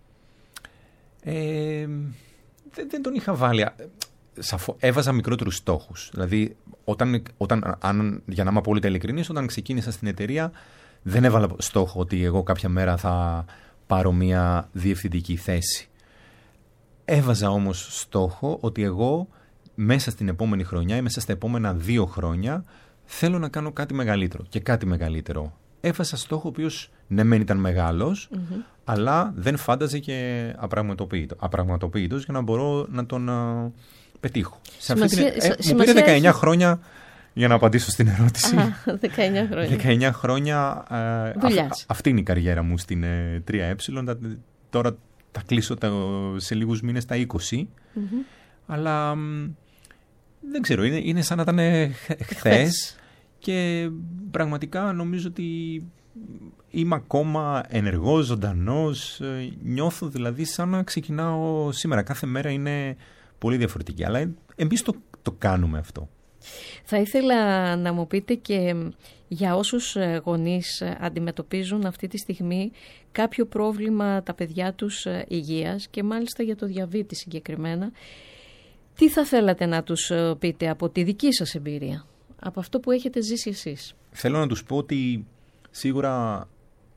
Ε, δεν, δεν τον είχα βάλει. Σαφώ, έβαζα μικρότερους στόχους. Δηλαδή, όταν, όταν, αν, για να είμαι απόλυτα ειλικρινής, όταν ξεκίνησα στην εταιρεία, δεν έβαλα στόχο ότι εγώ κάποια μέρα θα πάρω μια διευθυντική θέση. Έβαζα όμως στόχο ότι εγώ μέσα στην επόμενη χρονιά ή μέσα στα επόμενα δύο χρόνια θέλω να κάνω κάτι μεγαλύτερο και κάτι μεγαλύτερο. Έβαζα στόχο ο οποίος ναι μεν ήταν μεγάλος, mm-hmm. αλλά δεν φάνταζε και απραγματοποιητό, απραγματοποιητός για να μπορώ να τον uh, πετύχω. Σημασία, αυτή την, ε, σημασία μου πήρε δεκαεννιά έχει... χρόνια για να απαντήσω στην ερώτηση. Α, δεκαεννιά χρόνια. δεκαεννιά χρόνια uh, α, αυτή είναι η καριέρα μου στην uh, τρία ε. Τώρα θα κλείσω τα, σε λίγους μήνες τα είκοσι. Mm-hmm. Αλλά μ, δεν ξέρω, είναι, είναι σαν να ήταν χθες. Και πραγματικά νομίζω ότι είμαι ακόμα ενεργός, ζωντανός, νιώθω δηλαδή σαν να ξεκινάω σήμερα. Κάθε μέρα είναι πολύ διαφορετική, αλλά εμείς το, το κάνουμε αυτό. Θα ήθελα να μου πείτε και για όσους γονείς αντιμετωπίζουν αυτή τη στιγμή κάποιο πρόβλημα τα παιδιά τους υγείας και μάλιστα για το διαβήτη συγκεκριμένα, τι θα θέλατε να τους πείτε από τη δική σας εμπειρία, από αυτό που έχετε ζήσει εσείς? Θέλω να τους πω ότι σίγουρα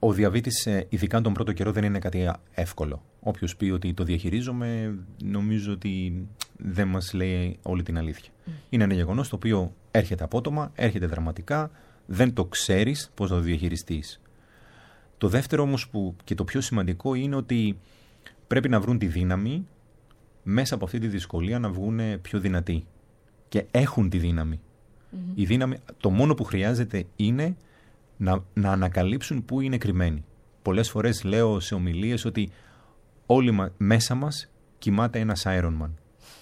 ο διαβήτης, ειδικά τον πρώτο καιρό, δεν είναι κάτι εύκολο. Όποιος πει ότι το διαχειρίζομαι, νομίζω ότι δεν μας λέει όλη την αλήθεια. Mm. Είναι ένα γεγονός το οποίο έρχεται απότομα, έρχεται δραματικά, δεν το ξέρεις πώς θα το διαχειριστείς. Το δεύτερο όμως που, και το πιο σημαντικό είναι ότι πρέπει να βρουν τη δύναμη μέσα από αυτή τη δυσκολία να βγουν πιο δυνατοί. Και έχουν τη δύναμη. Mm-hmm. Η δύναμη, το μόνο που χρειάζεται είναι να, να ανακαλύψουν πού είναι κρυμμένοι. Πολλές φορές λέω σε ομιλίες ότι όλοι μα, μέσα μας κοιμάται ένας Iron Man.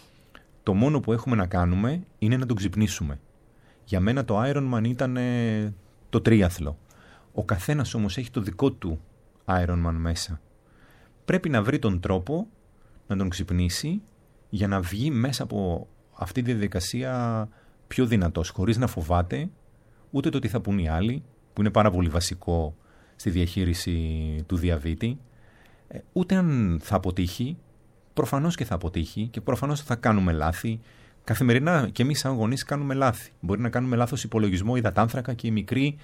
Το μόνο που έχουμε να κάνουμε είναι να τον ξυπνήσουμε. Για μένα το Iron Man ήταν ε, το τρίαθλο. Ο καθένας όμως έχει το δικό του Iron Man μέσα. Πρέπει να βρει τον τρόπο να τον ξυπνήσει για να βγει μέσα από αυτή τη διαδικασία πιο δυνατός, χωρίς να φοβάται ούτε το τι θα πούν οι άλλοι, που είναι πάρα πολύ βασικό στη διαχείριση του διαβήτη, ούτε αν θα αποτύχει. Προφανώς και θα αποτύχει και προφανώς θα κάνουμε λάθη. Καθημερινά και εμείς σαν γονείς κάνουμε λάθη. Μπορεί να κάνουμε λάθος υπολογισμό υδατάνθρακα και η μικρή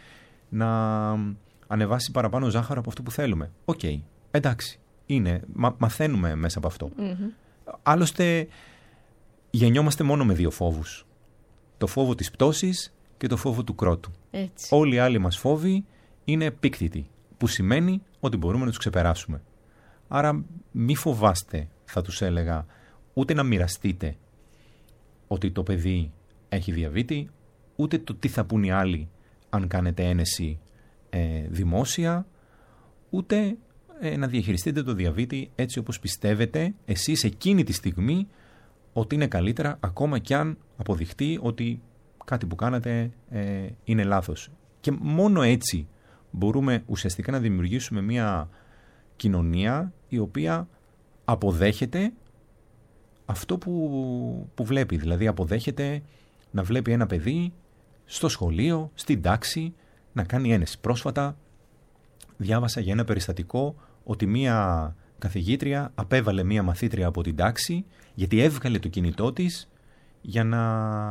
να ανεβάσει παραπάνω ζάχαρο από αυτό που θέλουμε. Οκ, okay, εντάξει, είναι, μα, μαθαίνουμε μέσα από αυτό. Mm-hmm. Άλλωστε γεννιόμαστε μόνο με δύο φόβους. Το φόβο της πτώσης και το φόβο του κρότου. Έτσι. Όλοι οι άλλοι μας φόβοι είναι επίκτητοι, που σημαίνει ότι μπορούμε να τους ξεπεράσουμε. Άρα μη φοβάστε, θα τους έλεγα, ούτε να μοιραστείτε ότι το παιδί έχει διαβήτη, ούτε το τι θα πούν οι άλλοι αν κάνετε ένεση ε, δημόσια, ούτε ε, να διαχειριστείτε το διαβήτη έτσι όπως πιστεύετε εσείς εκείνη τη στιγμή ότι είναι καλύτερα, ακόμα κι αν αποδειχτεί ότι κάτι που κάνατε ε, είναι λάθος. Και μόνο έτσι μπορούμε ουσιαστικά να δημιουργήσουμε μια κοινωνία η οποία αποδέχεται αυτό που, που βλέπει. Δηλαδή αποδέχεται να βλέπει ένα παιδί στο σχολείο, στην τάξη, να κάνει ένεση. Πρόσφατα διάβασα για ένα περιστατικό ότι μία καθηγήτρια απέβαλε μία μαθήτρια από την τάξη γιατί έβγαλε το κινητό της για να...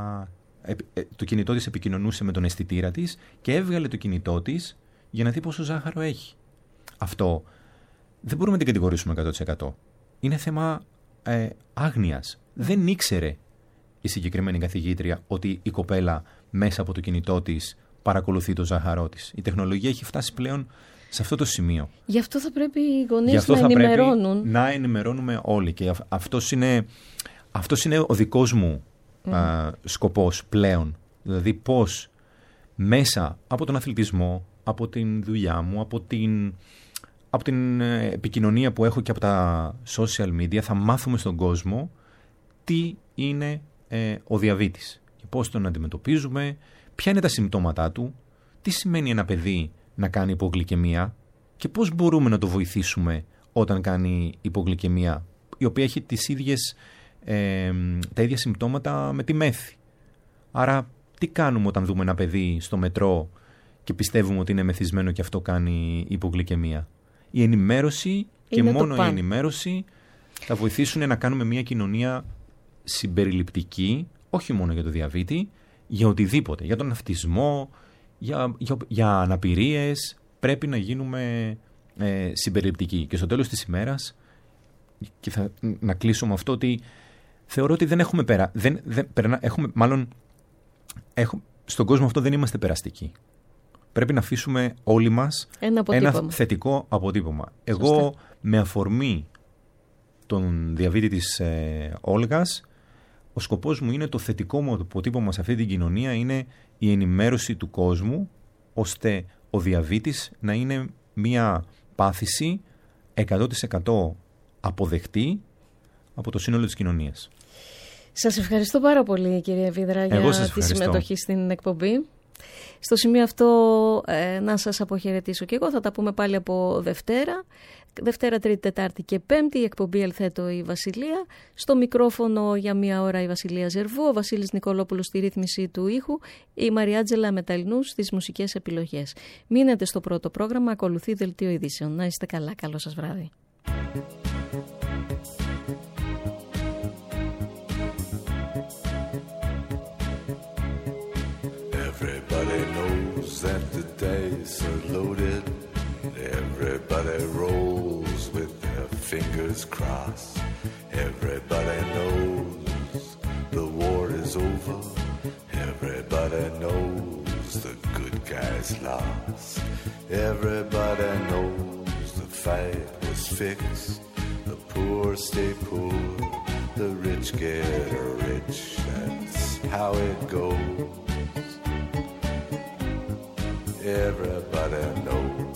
Το κινητό της επικοινωνούσε με τον αισθητήρα της και έβγαλε το κινητό της για να δει πόσο ζάχαρο έχει. Αυτό δεν μπορούμε να την κατηγορήσουμε εκατό τοις εκατό. Είναι θέμα ε, άγνοιας. Δεν ήξερε η συγκεκριμένη καθηγήτρια ότι η κοπέλα μέσα από το κινητό της παρακολουθεί το ζάχαρό της. Η τεχνολογία έχει φτάσει πλέον σε αυτό το σημείο. Γι' αυτό θα πρέπει οι γονείς να ενημερώνουν. Να ενημερώνουμε όλοι. Και αυτός είναι, αυτός είναι ο δικός μου mm. α, σκοπός πλέον. Δηλαδή πώς μέσα από τον αθλητισμό, από την δουλειά μου, από την, από την επικοινωνία που έχω και από τα social media θα μάθουμε στον κόσμο τι είναι ε, ο διαβήτης και πώς τον αντιμετωπίζουμε, ποια είναι τα συμπτώματά του, τι σημαίνει ένα παιδί να κάνει υπογλυκαιμία και πώς μπορούμε να το βοηθήσουμε όταν κάνει υπογλυκαιμία, η οποία έχει τις ίδιες, ε, τα ίδια συμπτώματα με τη μέθη. Άρα τι κάνουμε όταν δούμε ένα παιδί στο μετρό και πιστεύουμε ότι είναι μεθυσμένο και αυτό κάνει υπογλυκαιμία? Η ενημέρωση και είναι μόνο η ενημέρωση θα βοηθήσουν να κάνουμε μια κοινωνία συμπεριληπτική, όχι μόνο για το διαβήτη, για οτιδήποτε, για τον αυτισμό, για, για, για αναπηρίες, πρέπει να γίνουμε ε, συμπεριληπτικοί. Και στο τέλος της ημέρας, και θα να κλείσω με αυτό, ότι θεωρώ ότι δεν έχουμε πέρα, δεν, δεν, περνα, έχουμε, μάλλον έχουμε, στον κόσμο αυτό δεν είμαστε περαστικοί. Πρέπει να αφήσουμε όλοι μας ένα, ένα θετικό αποτύπωμα. Σωστά. Εγώ με αφορμή τον διαβήτη της ε, Όλγας, ο σκοπός μου είναι το θετικό μου αποτύπωμα σε αυτή την κοινωνία είναι η ενημέρωση του κόσμου, ώστε ο διαβήτης να είναι μια πάθηση εκατό τοις εκατό αποδεκτή από το σύνολο της κοινωνίας. Σας ευχαριστώ πάρα πολύ, κυρία Βίδρα, για τη συμμετοχή στην εκπομπή. Στο σημείο αυτό ε, να σας αποχαιρετήσω και εγώ. Θα τα πούμε πάλι από Δευτέρα. Δευτέρα, Τρίτη, Τετάρτη και Πέμπτη. Η εκπομπή Ελθέτω η Βασιλεία. Στο μικρόφωνο για μία ώρα η Βασιλεία Ζερβού. Ο Βασίλης Νικολόπουλος στη ρύθμιση του ήχου. Η Μαριάτζελα Μεταλλινούς στις μουσικές επιλογές. Μείνετε στο πρώτο πρόγραμμα. Ακολουθεί δελτίο ειδήσεων. Να είστε καλά. Καλό σας βράδυ. Everybody knows that the dice are loaded. Everybody rolls with their fingers crossed. Everybody knows the war is over. Everybody knows the good guys lost. Everybody knows the fight was fixed. The poor stay poor, the rich get rich. That's how it goes. Everybody knows.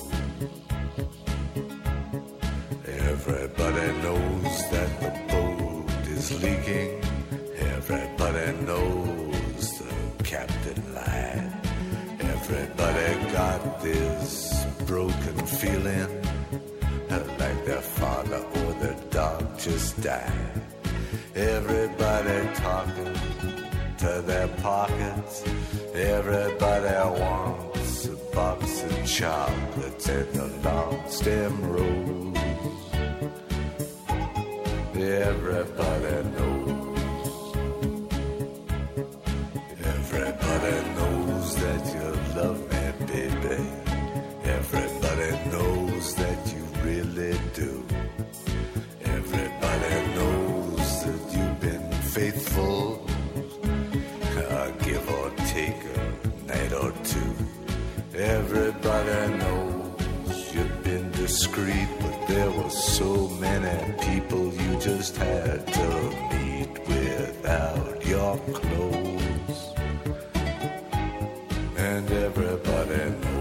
Everybody knows that the boat is leaking. Everybody knows the captain lied. Everybody got this broken feeling like their father or their dog just died. Everybody talking to their pockets. Everybody wants a box of chocolates and a long stem rose. Everybody knows. Everybody knows that you love me, baby. Everybody knows that you really do. Everybody knows that you've been faithful, uh, give or take a night or two. Everybody knows you've been discreet, but there were so many people you just had to meet without your clothes. And everybody knows.